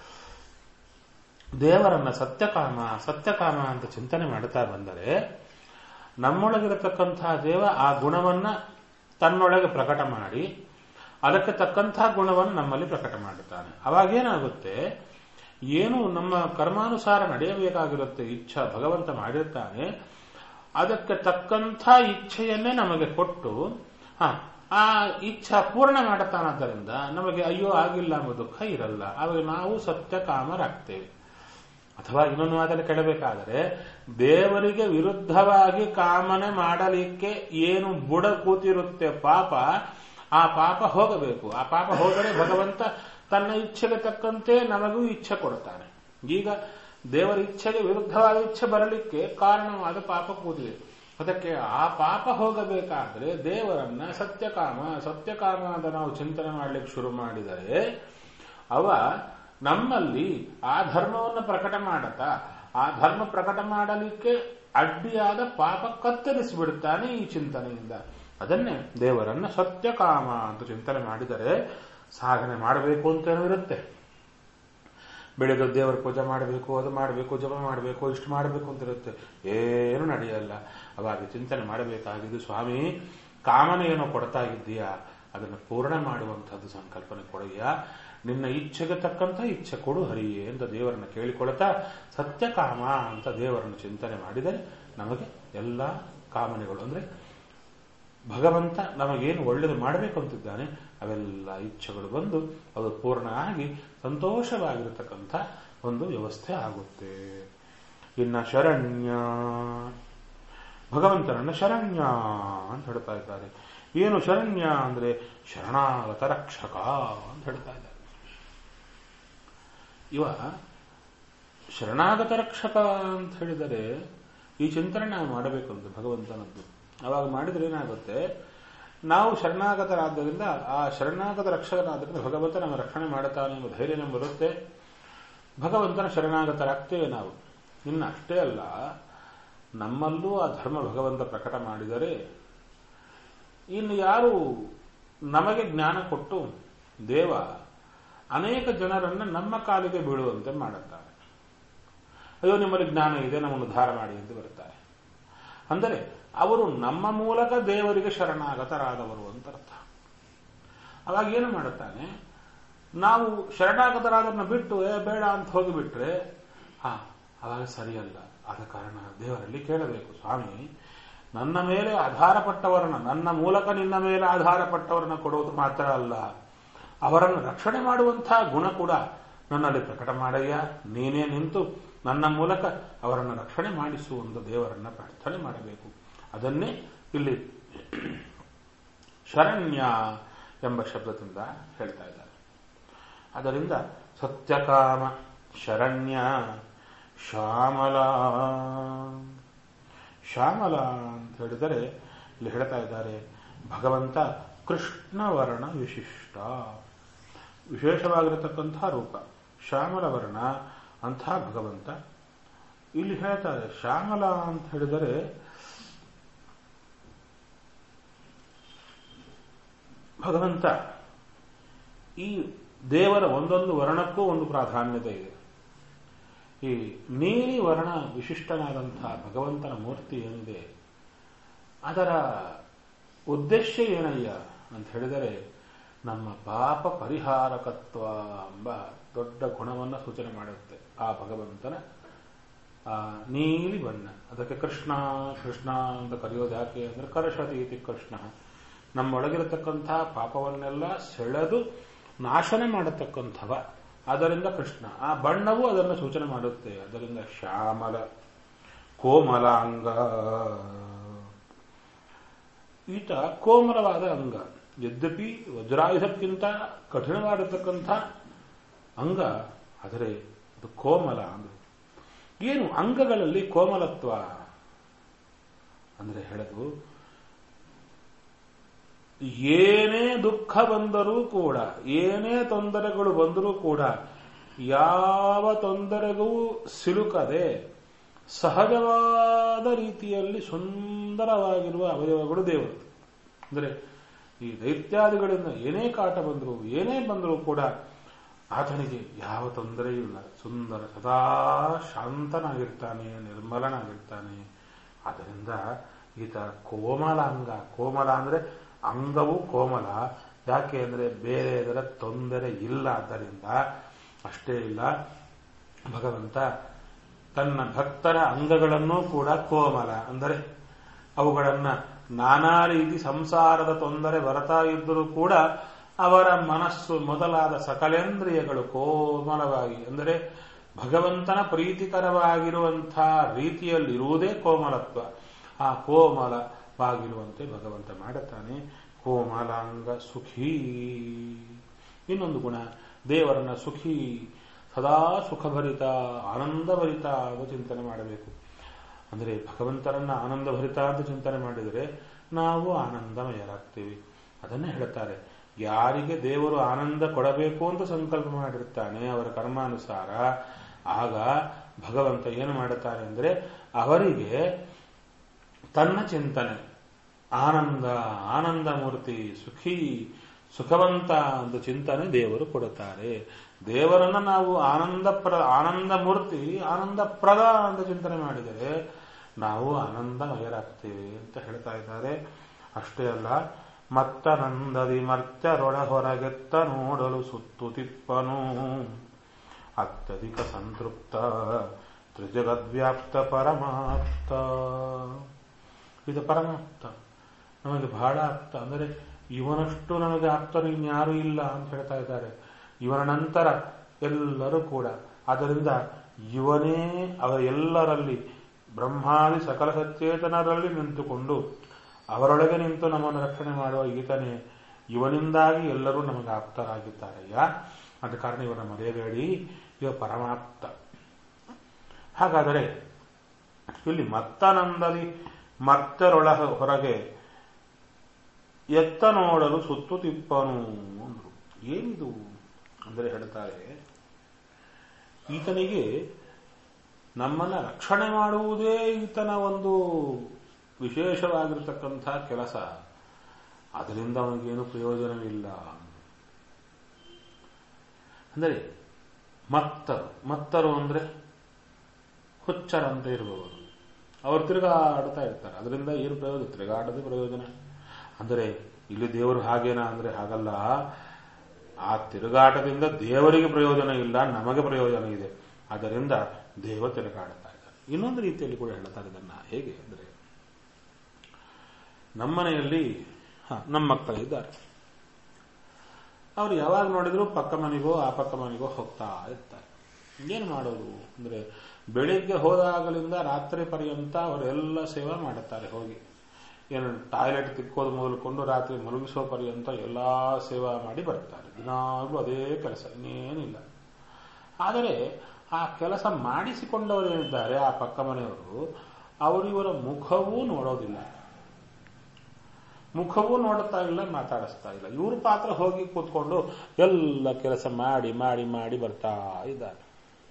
ದೇವರನ್ನ ಸತ್ಯಕಾಮ ಸತ್ಯಕಾಮ ಅಂತ ಚಿಂತನೆ ಮಾಡ್ತಾ ಬಂದರೆ ನಮ್ಮೊಳಗಿರತಕ್ಕಂತಹ ದೇವ ಆ ಗುಣವನ್ನ ತನ್ನೊಳಗೆ ಪ್ರಕಟ ಮಾಡಿ ಅದಕ್ಕೆ ತಕ್ಕಂತಹ ಗುಣವನ್ನು ನಮ್ಮಲ್ಲಿ ಪ್ರಕಟ ಮಾಡುತ್ತಾನೆ. ಅವಾಗೇನಾಗುತ್ತೆ, ಏನು ನಮ್ಮ ಕರ್ಮಾನುಸಾರ ನಡೆಯಬೇಕಾಗಿರುತ್ತೆ ಇಚ್ಛಾ ಭಗವಂತ ಮಾಡಿರ್ತಾನೆ, ಅದಕ್ಕೆ ತಕ್ಕಂಥ ಇಚ್ಛೆಯನ್ನೇ ನಮಗೆ ಕೊಟ್ಟು ಹ ಆ ಇಚ್ಛಾ ಪೂರ್ಣ ಮಾಡುತ್ತಾನಾದ್ದರಿಂದ ನಮಗೆ ಅಯ್ಯೋ ಆಗಿಲ್ಲ ಎಂಬ ದುಃಖ ಇರಲ್ಲ. ಆವಾಗ ನಾವು ಸತ್ಯಕಾಮರಾಗ್ತೇವೆ. ಅಥವಾ ಇನ್ನೊಂದು ಮಾತಲ್ಲಿ ಕೇಳಬೇಕಾದರೆ ದೇವರಿಗೆ ವಿರುದ್ಧವಾಗಿ ಕಾಮನೆ ಮಾಡಲಿಕ್ಕೆ ಏನು ಬುಡ ಕೂತಿರುತ್ತೆ ಪಾಪ, ಆ ಪಾಪ ಹೋಗಬೇಕು. ಆ ಪಾಪ ಹೋದರೆ ಭಗವಂತ ತನ್ನ ಇಚ್ಛೆಗೆ ತಕ್ಕಂತೆ ನಮಗೂ ಇಚ್ಛೆ ಕೊಡ್ತಾನೆ. ಈಗ ದೇವರ ಇಚ್ಛೆಗೆ ವಿರುದ್ಧವಾದ ಇಚ್ಛೆ ಬರಲಿಕ್ಕೆ ಕಾರಣವಾದ ಪಾಪ ಕೂತಿದೆ. ಅದಕ್ಕೆ ಆ ಪಾಪ ಹೋಗಬೇಕಾದ್ರೆ ದೇವರನ್ನ ಸತ್ಯಕಾಮ ಸತ್ಯಕಾಮ ಅಂತ ನಾವು ಚಿಂತನೆ ಮಾಡಲಿಕ್ಕೆ ಶುರು ಮಾಡಿದರೆ ಅವ ನಮ್ಮಲ್ಲಿ ಆ ಧರ್ಮವನ್ನು ಪ್ರಕಟ ಮಾಡತಾ ಆ ಧರ್ಮ ಪ್ರಕಟ ಮಾಡಲಿಕ್ಕೆ ಅಡ್ಡಿಯಾದ ಪಾಪ ಕತ್ತರಿಸಿಬಿಡುತ್ತಾನೆ ಈ ಚಿಂತನೆಯಿಂದ. ಅದನ್ನೇ ದೇವರನ್ನ ಸತ್ಯಕಾಮ ಅಂತ ಚಿಂತನೆ ಮಾಡಿದರೆ ಸಾಧನೆ ಮಾಡಬೇಕು ಅಂತೇನೂ ಇರುತ್ತೆ. ಬೆಳೆದ ದೇವರ ಪೂಜೆ ಮಾಡಬೇಕು, ಅದು ಮಾಡಬೇಕು, ಜಪ ಮಾಡಬೇಕು, ಇಷ್ಟು ಮಾಡಬೇಕು ಅಂತಿರುತ್ತೆ. ಏನು ನಡೆಯಲ್ಲ. ಅವಾಗ ಚಿಂತನೆ ಮಾಡಬೇಕಾಗಿದ್ದು, ಸ್ವಾಮಿ ಕಾಮನೆ ಏನೋ ಕೊಡ್ತಾ ಇದ್ದೀಯಾ, ಅದನ್ನು ಪೂರ್ಣ ಮಾಡುವಂಥದ್ದು ಸಂಕಲ್ಪನೆ ಕೊಡಯ್ಯ, ನಿನ್ನ ಇಚ್ಛೆಗೆ ತಕ್ಕಂಥ ಇಚ್ಛೆ ಕೊಡು ಹರಿಯೇ ಅಂತ ದೇವರನ್ನ ಕೇಳಿಕೊಳ್ತಾ ಸತ್ಯಕಾಮ ಅಂತ ದೇವರನ್ನು ಚಿಂತನೆ ಮಾಡಿದರೆ ನಮಗೆ ಎಲ್ಲ ಕಾಮನೆಗಳು ಅಂದ್ರೆ ಭಗವಂತ ನಮಗೇನು ಒಳ್ಳೆಯದು ಮಾಡಬೇಕು ಅಂತಿದ್ದಾನೆ ಅವೆಲ್ಲ ಇಚ್ಛೆಗಳು ಬಂದು ಅದು ಪೂರ್ಣ ಆಗಿ ಸಂತೋಷವಾಗಿರತಕ್ಕಂಥ ಒಂದು ವ್ಯವಸ್ಥೆ ಆಗುತ್ತೆ. ಇನ್ನ ಶರಣ್ಯ, ಭಗವಂತನನ್ನ ಶರಣ್ಯ ಅಂತ ಹೇಳ್ತಾ ಇದ್ದಾರೆ. ಏನು ಶರಣ್ಯ ಅಂದ್ರೆ ಶರಣಾಗತ ರಕ್ಷಕ ಅಂತ ಹೇಳ್ತಾ ಇದ್ದಾರೆ. ಇವ ಶರಣಾಗತ ರಕ್ಷಕ ಅಂತ ಹೇಳಿದರೆ ಈ ಚಿಂತನೆ ನಾವು ಮಾಡಬೇಕು ಅಂತ ಭಗವಂತನದ್ದು. ಅವಾಗ ಮಾಡಿದ್ರೆ ಏನಾಗುತ್ತೆ, ನಾವು ಶರಣಾಗತರಾದ್ದರಿಂದ ಆ ಶರಣಾಗತ ರಕ್ಷಕನಾದ್ದರಿಂದ ಭಗವಂತ ನಮ್ಮ ರಕ್ಷಣೆ ಮಾಡುತ್ತಾನೆ ಎಂಬ ಧೈರ್ಯ ನಮಗೆ ಬರುತ್ತೆ. ಭಗವಂತನ ಶರಣಾಗತರಾಗ್ತೇವೆ ನಾವು. ಇನ್ನು ಅಷ್ಟೇ ಅಲ್ಲ, ನಮ್ಮಲ್ಲೂ ಆ ಧರ್ಮ ಭಗವಂತ ಪ್ರಕಟ ಮಾಡಿದರೆ ಇನ್ನು ಯಾರು ನಮಗೆ ಜ್ಞಾನ ಕೊಟ್ಟು ದೇವ ಅನೇಕ ಜನರನ್ನ ನಮ್ಮ ಕಾಲಿಗೆ ಬೀಳುವಂತೆ ಮಾಡುತ್ತಾರೆ. ಅಯ್ಯೋ ನಿಮ್ಮಲ್ಲಿ ಜ್ಞಾನ ಇದೆ, ನಮ್ಮನ್ನು ಉದ್ಧಾರ ಮಾಡಿ ಅಂತ ಬರುತ್ತಾರೆ. ಅಂದರೆ ಅವರು ನಮ್ಮ ಮೂಲಕ ದೇವರಿಗೆ ಶರಣಾಗತರಾದವರು ಅಂತ ಅರ್ಥ. ಅವಾಗ ಏನು ಮಾಡುತ್ತಾನೆ, ನಾವು ಶರಣಾಗತರಾದವ್ರನ್ನ ಬಿಟ್ಟು ಏ ಬೇಡ ಅಂತ ಹೋಗಿಬಿಟ್ರೆ ಹಾ ಅವಾಗ ಸರಿಯಲ್ಲ. ಆದ ಕಾರಣ ದೇವರಲ್ಲಿ ಕೇಳಬೇಕು, ಸ್ವಾಮಿ ನನ್ನ ಮೇಲೆ ಆಧಾರಪಟ್ಟವರನ್ನ, ನನ್ನ ಮೂಲಕ ನಿನ್ನ ಮೇಲೆ ಆಧಾರಪಟ್ಟವರನ್ನ ಕೊಡುವುದು ಮಾತ್ರ ಅಲ್ಲ, ಅವರನ್ನು ರಕ್ಷಣೆ ಮಾಡುವಂತಹ ಗುಣ ಕೂಡ ನನ್ನಲ್ಲಿ ಪ್ರಕಟ ಮಾಡಯ್ಯ. ನೀನೇ ನಿಂತು ನನ್ನ ಮೂಲಕ ಅವರನ್ನು ರಕ್ಷಣೆ ಮಾಡಿಸು ಎಂದು ದೇವರನ್ನ ಪ್ರಾರ್ಥನೆ ಮಾಡಬೇಕು. ಅದನ್ನೇ ಇಲ್ಲಿ ಶರಣ್ಯ ಎಂಬ ಶಬ್ದದಿಂದ ಹೇಳ್ತಾ ಇದ್ದಾರೆ. ಅದರಿಂದ ಸತ್ಯಕಾಮ ಶರಣ್ಯ ಶ್ಯಾಮಲ. ಶ್ಯಾಮಲ ಅಂತ ಹೇಳಿದರೆ ಇಲ್ಲಿ ಹೇಳ್ತಾ ಇದ್ದಾರೆ, ಭಗವಂತ ಕೃಷ್ಣವರ್ಣ ವಿಶಿಷ್ಟ, ವಿಶೇಷವಾಗಿರತಕ್ಕಂಥ ರೂಪ ಶ್ಯಾಮಲ ವರ್ಣ ಅಂಥ ಭಗವಂತ. ಇಲ್ಲಿ ಹೇಳ್ತಾರೆ ಶ್ಯಾಮಲ ಅಂತ ಹೇಳಿದರೆ ಭಗವಂತ ಈ ದೇವರ ಒಂದೊಂದು ವರ್ಣಕ್ಕೂ ಒಂದು ಪ್ರಾಧಾನ್ಯತೆ ಇದೆ. ಈ ನೀಲಿ ವರ್ಣ ವಿಶಿಷ್ಟನಾದಂತಹ ಭಗವಂತನ ಮೂರ್ತಿ ಏನಿದೆ ಅದರ ಉದ್ದೇಶ ಏನಯ್ಯ ಅಂತ ಹೇಳಿದರೆ ನಮ್ಮ ಪಾಪ ಪರಿಹಾರಕತ್ವ ಎಂಬ ದೊಡ್ಡ ಗುಣವನ್ನು ಸೂಚನೆ ಮಾಡುತ್ತೆ ಆ ಭಗವಂತನ ಆ ನೀಲಿ ಬಣ್ಣ. ಅದಕ್ಕೆ ಕೃಷ್ಣ ಕೃಷ್ಣ ಅಂತ ಕರೆಯೋದು ಯಾಕೆ ಅಂದ್ರೆ ಕರ್ಷತಿ ಇತಿ ಕೃಷ್ಣ, ನಮ್ಮೊಳಗಿರತಕ್ಕಂಥ ಪಾಪವನ್ನೆಲ್ಲ ಸೆಳೆದು ನಾಶನ ಮಾಡತಕ್ಕಂಥವ, ಅದರಿಂದ ಕೃಷ್ಣ. ಆ ಬಣ್ಣವು ಅದನ್ನು ಸೂಚನೆ ಮಾಡುತ್ತೆ. ಅದರಿಂದ ಶ್ಯಾಮಲ ಕೋಮಲಾಂಗ. ಈತ ಕೋಮಲವಾದ ಅಂಗ, ಯದ್ಯಪಿ ವಜ್ರಾಯುಧಕ್ಕಿಂತ ಕಠಿಣವಾಗಿರತಕ್ಕಂಥ ಅಂಗ, ಆದರೆ ಅದು ಕೋಮಲ. ಅಂದ್ರೆ ಏನು ಅಂಗಗಳಲ್ಲಿ ಕೋಮಲತ್ವ ಅಂದ್ರೆ ಹೇಳದು, ಏನೇ ದುಃಖ ಬಂದರೂ ಕೂಡ, ಏನೇ ತೊಂದರೆಗಳು ಬಂದರೂ ಕೂಡ ಯಾವ ತೊಂದರೆಗೂ ಸಿಲುಕದೆ ಸಹಜವಾದ ರೀತಿಯಲ್ಲಿ ಸುಂದರವಾಗಿರುವ ಅವಯವಗಳು ದೇವರು. ಅಂದರೆ ಈ ದೈತ್ಯಾದಿಗಳಿಂದ ಏನೇ ಕಾಟ ಬಂದರೂ ಏನೇ ಬಂದರೂ ಕೂಡ ಆತನಿಗೆ ಯಾವ ತೊಂದರೆಯೂ ಇಲ್ಲ, ಸುಂದರ ಸದಾ ಶಾಂತನಾಗಿರ್ತಾನೆ, ನಿರ್ಮಲನಾಗಿರ್ತಾನೆ. ಆದ್ದರಿಂದ ಈತ ಕೋಮಲಾಂಗ. ಕೋಮಲ ಅಂದ್ರೆ ಅಂಗವು ಕೋಮಲ. ಯಾಕೆ ಅಂದ್ರೆ ಬೇರೆ ಇದರ ತೊಂದರೆ ಇಲ್ಲ. ಆದ್ದರಿಂದ ಅಷ್ಟೇ ಇಲ್ಲ, ಭಗವಂತ ತನ್ನ ಭಕ್ತರ ಅಂಗಗಳನ್ನೂ ಕೂಡ ಕೋಮಲ ಅಂದರೆ ಅವುಗಳನ್ನ ನಾನಾ ರೀತಿ ಸಂಸಾರದ ತೊಂದರೆ ಬರ್ತಾ ಇದ್ದರೂ ಕೂಡ ಅವರ ಮನಸ್ಸು ಮೊದಲಾದ ಸಕಲೇಂದ್ರಿಯಗಳು ಕೋಮಲವಾಗಿ, ಅಂದರೆ ಭಗವಂತನ ಪ್ರೀತಿಕರವಾಗಿರುವಂತಹ ರೀತಿಯಲ್ಲಿರುವುದೇ ಕೋಮಲತ್ವ. ಆ ಕೋಮಲವಾಗಿರುವಂತೆ ಭಗವಂತ ಮಾಡುತ್ತಾನೆ. ಕೋಮಲಾಂಗ ಸುಖೀ. ಇನ್ನೊಂದು ಗುಣ, ದೇವರನ್ನ ಸುಖಿ, ಸದಾ ಸುಖಭರಿತ, ಆನಂದಭರಿತ ಅಂತ ಚಿಂತನೆ ಮಾಡಬೇಕು. ಅಂದರೆ ಭಗವಂತನನ್ನ ಆನಂದಭರಿತ ಅಂತ ಚಿಂತನೆ ಮಾಡಿದರೆ ನಾವು ಆನಂದಮಯರಾಗ್ತೀವಿ. ಅದನ್ನೇ ಹೇಳ್ತಾರೆ, ಯಾರಿಗೆ ದೇವರು ಆನಂದ ಕೊಡಬೇಕು ಅಂತ ಸಂಕಲ್ಪ ಮಾಡಿರ್ತಾನೆ ಅವರ ಕರ್ಮಾನುಸಾರ, ಆಗ ಭಗವಂತ ಏನು ಮಾಡುತ್ತಾರೆ ಅಂದರೆ ಅವರಿಗೆ ತನ್ನ ಚಿಂತನೆ, ಆನಂದ ಆನಂದ ಮೂರ್ತಿ, ಸುಖಿ ಸುಖವಂತ ಅಂತ ಚಿಂತನೆ ದೇವರು ಕೊಡುತ್ತಾರೆ. ದೇವರನ್ನ ನಾವು ಆನಂದ ಪ್ರ ಆನಂದ ಮೂರ್ತಿ, ಆನಂದ ಪ್ರದ ಅಂತ ಚಿಂತನೆ ಮಾಡಿದರೆ ನಾವು ಆನಂದಮಯರಾಗ್ತೇವೆ ಅಂತ ಹೇಳ್ತಾ ಇದ್ದಾರೆ. ಅಷ್ಟೇ ಅಲ್ಲ, ಮತ್ತನಂದದಿ ಮರ್ತ್ಯರೊಳ ಹೊರಗೆತ್ತ ನೋಡಲು ಸುತ್ತು ತಿಪ್ಪನು, ಅತ್ಯಧಿಕ ಸಂತೃಪ್ತ ತ್ರಿಜಗದ್ವ್ಯಾಪ್ತ ಪರಮಾಪ್ತ. ಇದು ಪರಮಾಪ್ತ, ನಮಗೆ ಬಹಳ ಆಪ್ತ. ಅಂದರೆ ಇವನಷ್ಟು ನಮಗೆ ಆಪ್ತರು ಇನ್ಯಾರೂ ಇಲ್ಲ ಅಂತ ಹೇಳ್ತಾ ಇದ್ದಾರೆ. ಇವನ ನಂತರ ಎಲ್ಲರೂ ಕೂಡ. ಆದ್ದರಿಂದ ಇವನೇ ಅವರ ಎಲ್ಲರಲ್ಲಿ ಬ್ರಹ್ಮಾದಿ ಸಕಲ ಸಚೇತನರಲ್ಲಿ ನಿಂತುಕೊಂಡು ಅವರೊಳಗೆ ನಿಂತು ನಮ್ಮನ್ನು ರಕ್ಷಣೆ ಮಾಡುವ ಈತನೇ. ಇವನಿಂದಾಗಿ ಎಲ್ಲರೂ ನಮಗೆ ಆಪ್ತರಾಗಿದ್ದಾರಯ್ಯ. ಆದ ಕಾರಣ ಇವರ ಮರೆಯಬೇಡಿ, ಇವ ಪರಮಾಪ್ತ. ಹಾಗಾದರೆ ಇಲ್ಲಿ ಮತ್ತನಂದದಿ ಮತ್ತರೊಳ ಹೊರಗೆ ಎತ್ತ ನೋಡಲು ಸುತ್ತು ತಿಪ್ಪನು ಅಂದ್ರು. ಏನಿದು ಅಂದರೆ ಹೇಳ್ತಾರೆ, ಈತನಿಗೆ ನಮ್ಮನ್ನ ರಕ್ಷಣೆ ಮಾಡುವುದೇ ಈತನ ಒಂದು ವಿಶೇಷವಾಗಿರತಕ್ಕಂಥ ಕೆಲಸ. ಅದರಿಂದ ಅವನಿಗೇನು ಪ್ರಯೋಜನವಿಲ್ಲ. ಅಂದರೆ ಮತ್ತರು ಮತ್ತರು ಅಂದ್ರೆ ಹುಚ್ಚರಂತ ಇರುವವರು, ಅವರು ತಿರುಗಾಡ್ತಾ ಇರ್ತಾರೆ. ಅದರಿಂದ ಏನು ಪ್ರಯೋಜನ? ತಿರುಗಾಡದೆ ಪ್ರಯೋಜನ. ಅಂದರೆ ಇಲ್ಲಿ ದೇವರು ಹಾಗೇನಾ ಅಂದ್ರೆ ಹಾಗಲ್ಲ. ಆ ತಿರುಗಾಟದಿಂದ ದೇವರಿಗೆ ಪ್ರಯೋಜನ ಇಲ್ಲ, ನಮಗೆ ಪ್ರಯೋಜನ ಇದೆ. ಆದ್ದರಿಂದ ದೇವ ತಿರುಗಾಡ್ತಾ ಇದ್ದಾರೆ. ಇನ್ನೊಂದು ರೀತಿಯಲ್ಲಿ ಕೂಡ ಹೇಳ್ತಾರೆ ಇದನ್ನ. ಹೇಗೆ ಅಂದರೆ, ನಮ್ಮನೆಯಲ್ಲಿ ಹ ನಮ್ಮ ಮಕ್ಕಳಿದ್ದಾರೆ. ಅವ್ರು ಯಾವಾಗ ನೋಡಿದ್ರು ಪಕ್ಕ ಮನೆಗೋ ಆ ಪಕ್ಕ ಮನೆಗೋ ಹೋಗ್ತಾ ಇರ್ತಾರೆ. ಏನು ಮಾಡೋದು ಅಂದ್ರೆ, ಬೆಳಿಗ್ಗೆ ಹೋದಾಗಲಿಂದ ರಾತ್ರಿ ಪರ್ಯಂತ ಅವರೆಲ್ಲ ಸೇವೆ ಮಾಡುತ್ತಾರೆ. ಹೋಗಿ ಏನು ಟಾಯ್ಲೆಟ್ ತಿಕ್ಕೋದು ಮೊದಲುಕೊಂಡು ರಾತ್ರಿ ಮಲಗಿಸೋ ಪರ್ಯಂತ ಎಲ್ಲಾ ಸೇವಾ ಮಾಡಿ ಬರ್ತಾರೆ. ದಿನಾಗ್ಲೂ ಅದೇ ಕೆಲಸ, ಇನ್ನೇನಿಲ್ಲ. ಆದರೆ ಆ ಕೆಲಸ ಮಾಡಿಸಿಕೊಂಡವರೇನಿದ್ದಾರೆ ಆ ಪಕ್ಕ ಮನೆಯವರು, ಅವರಿವರ ಮುಖವೂ ನೋಡೋದಿಲ್ಲ, ಮುಖವೂ ನೋಡುತ್ತಾ ಇಲ್ಲ, ಮಾತಾಡಿಸ್ತಾ ಇಲ್ಲ. ಇವ್ರ ಪಾತ್ರ ಹೋಗಿ ಕೂತ್ಕೊಂಡು ಎಲ್ಲ ಕೆಲಸ ಮಾಡಿ ಮಾಡಿ ಮಾಡಿ ಬರ್ತಾ ಇದ್ದಾರೆ.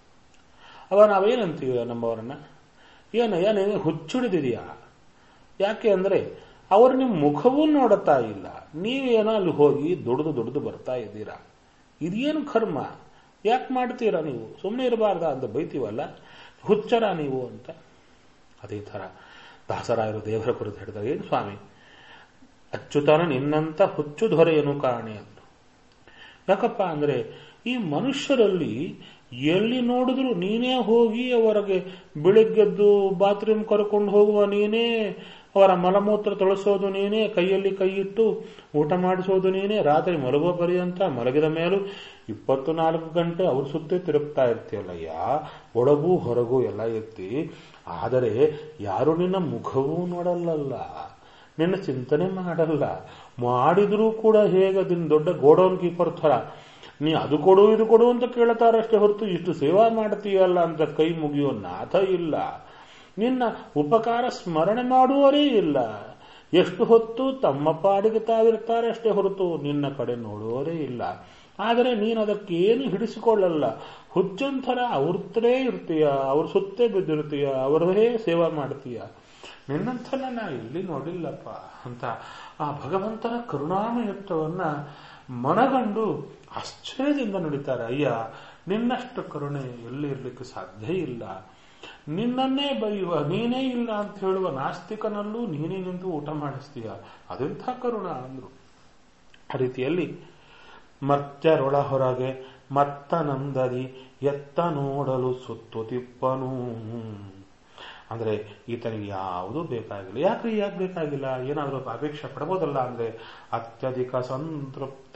ಅವ ನಾವೇನಂತೀವ ನಮ್ಮವರನ್ನ, ಏನು ಏನೇನು ಹುಚ್ಚಿಡಿದಿದೆಯಾ? ಯಾಕೆ ಅಂದ್ರೆ ಅವರು ನಿಮ್ಮ ಮುಖವೂ ನೋಡುತ್ತಾ ಇಲ್ಲ, ನೀವೇನೋ ಅಲ್ಲಿ ಹೋಗಿ ದುಡಿದು ದುಡಿದು ಬರ್ತಾ ಇದ್ದೀರಾ. ಇದೇನು ಕರ್ಮ, ಯಾಕೆ ಮಾಡ್ತೀರಾ ನೀವು? ಸುಮ್ಮನೆ ಇರಬಾರ್ದ ಅಂತ ಬೈತೀವಲ್ಲ, ಹುಚ್ಚರ ನೀವು ಅಂತ. ಅದೇ ಥರ ದಾಸರಾಯರು ದೇವರ ಕುರಿತು ಹೇಳ್ತಾರೆ, ಏನು ಸ್ವಾಮಿ ಅಚ್ಚುತನ ನಿನ್ನಂತ ಹುಚ್ಚು ದೊರೆಯನು ಕಾಣೆ ಅಂತ. ಯಾಕಪ್ಪ ಅಂದ್ರೆ, ಈ ಮನುಷ್ಯರಲ್ಲಿ ಎಲ್ಲಿ ನೋಡಿದ್ರು ನೀನೇ ಹೋಗಿ ಅವರಿಗೆ ಬೆಳಿಗ್ಗೆದ್ದು ಬಾತ್ರೂಮ್ ಕರ್ಕೊಂಡು ಹೋಗುವ ನೀನೇ, ಅವರ ಮಲಮೂತ್ರ ತೊಳಸೋದು ನೀನೇ, ಕೈಯಲ್ಲಿ ಕೈ ಇಟ್ಟು ಊಟ ಮಾಡಿಸೋದು ನೀನೇ, ರಾತ್ರಿ ಮಲಗೋ ಪರ್ಯಂತ ಮಲಗಿದ ಮೇಲೂ ಇಪ್ಪತ್ತು ನಾಲ್ಕು ಗಂಟೆ ಅವ್ರ ಸುತ್ತೇ ತಿರುಗ್ತಾ ಇರ್ತೀಯಲ್ಲಯ್ಯ, ಒಳಗೂ ಹೊರಗೂ ಎಲ್ಲ ಎತ್ತಿ. ಆದರೆ ಯಾರು ನಿನ್ನ ಮುಖವೂ ನೋಡಲ್ಲಲ್ಲ, ನಿನ್ನ ಚಿಂತನೆ ಮಾಡಲ್ಲ. ಮಾಡಿದ್ರೂ ಕೂಡ ಹೇಗೆ ಅದನ್ನ ದೊಡ್ಡ ಗೋಡೌನ್ ಕೀಪರ್ ಥರ ನೀ ಅದು ಕೊಡು ಇದು ಕೊಡು ಅಂತ ಕೇಳ್ತಾರಷ್ಟೇ ಹೊರತು ಇಷ್ಟು ಸೇವಾ ಮಾಡ್ತೀಯಲ್ಲ ಅಂತ ಕೈ ಮುಗಿಯೋ ನಾಥ ಇಲ್ಲ. ನಿನ್ನ ಉಪಕಾರ ಸ್ಮರಣೆ ಮಾಡುವವರೇ ಇಲ್ಲ. ಎಷ್ಟು ಹೊತ್ತು ತಮ್ಮ ಪಾಡಿಗೆ ತಾವಿರ್ತಾರೆ ಅಷ್ಟೇ ಹೊರತು ನಿನ್ನ ಕಡೆ ನೋಡುವವರೇ ಇಲ್ಲ. ಆದರೆ ನೀನು ಅದಕ್ಕೇನು ಹಿಡಿಸಿಕೊಳ್ಳಲ್ಲ, ಹುಚ್ಚಂತರ ಅವ್ರತ್ರೇ ಇರ್ತೀಯ, ಅವ್ರ ಸುತ್ತೇ ಬಿದ್ದಿರ್ತೀಯ, ಅವರೇ ಸೇವಾ ಮಾಡ್ತೀಯ. ನಿನ್ನಂಥನ ನಾ ಇಲ್ಲಿ ನೋಡಿಲ್ಲಪ್ಪ ಅಂತ ಆ ಭಗವಂತನ ಕರುಣಾಮಯತ್ವವನ್ನ ಮನಗಂಡು ಆಶ್ಚರ್ಯದಿಂದ ನುಡಿತಾರೆ. ಅಯ್ಯ, ನಿನ್ನಷ್ಟು ಕರುಣೆ ಎಲ್ಲಿ ಇರ್ಲಿಕ್ಕೆ ಸಾಧ್ಯ ಇಲ್ಲ. ನಿನ್ನನ್ನೇ ಬೈಯುವ, ನೀನೇ ಇಲ್ಲ ಅಂತ ಹೇಳುವ ನಾಸ್ತಿಕನಲ್ಲೂ ನೀನೇ ನಿಂತು ಊಟ ಮಾಡಿಸ್ತೀಯ, ಅದೆಂಥ ಕರುಣ ಅಂದ್ರು. ಆ ರೀತಿಯಲ್ಲಿ ಮರ್ತ್ಯರೊಳ ಹೊರಗೆ ಮತ್ತನಂದದಿ ಎತ್ತ ನೋಡಲು ಸುತ್ತು ತಿಪ್ಪನು. ಅಂದ್ರೆ ಈತನಿಗೆ ಯಾವುದೂ ಬೇಕಾಗಿಲ್ಲ. ಯಾಕ್ರಿ ಯಾಕೆ ಬೇಕಾಗಿಲ್ಲ? ಏನಾದರೂ ಅಪೇಕ್ಷೆ ಪಡಬಹುದಲ್ಲ ಅಂದ್ರೆ, ಅತ್ಯಧಿಕ ಸಂತೃಪ್ತ,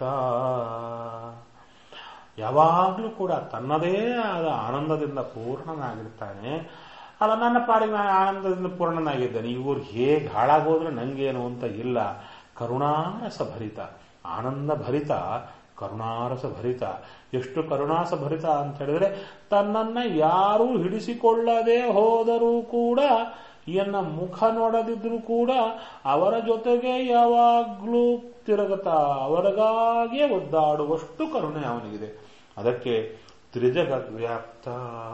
ಯಾವಾಗ್ಲೂ ಕೂಡ ತನ್ನದೇ ಆದ ಆನಂದದಿಂದ ಪೂರ್ಣನಾಗಿರ್ತಾನೆ. ಅಲ್ಲ, ನನ್ನ ಪಾಡಿಗೆ ನಾನು ಆನಂದದಿಂದ ಪೂರ್ಣನಾಗಿದ್ದೇನೆ, ಇವ್ರು ಹೇಗೆ ಹಾಳಾಗೋದ್ರೆ ನಂಗೇನು ಅಂತ ಇಲ್ಲ. ಕರುಣಾರಸ ಭರಿತ, ಆನಂದ ಭರಿತ, ಕರುಣಾರಸ ಭರಿತ. ಎಷ್ಟು ಕರುಣಾಸ ಭರಿತ ಅಂತ ಹೇಳಿದ್ರೆ, ತನ್ನನ್ನ ಯಾರೂ ಹಿಡಿಸಿಕೊಳ್ಳದೆ ಹೋದರೂ ಕೂಡ, ಎನ್ನ ಮುಖ ನೋಡದಿದ್ರು ಕೂಡ ಅವರ ಜೊತೆಗೆ ಯಾವಾಗ್ಲೂ ತಿರುಗುತ್ತಾ ಅವರಿಗಾಗಿಯೇ ಒದ್ದಾಡುವಷ್ಟು ಕರುಣೆ ಅವನಿಗಿದೆ. ಅದಕ್ಕೆ ತ್ರಿಜಗದ್ವ್ಯಾಪ್ತ,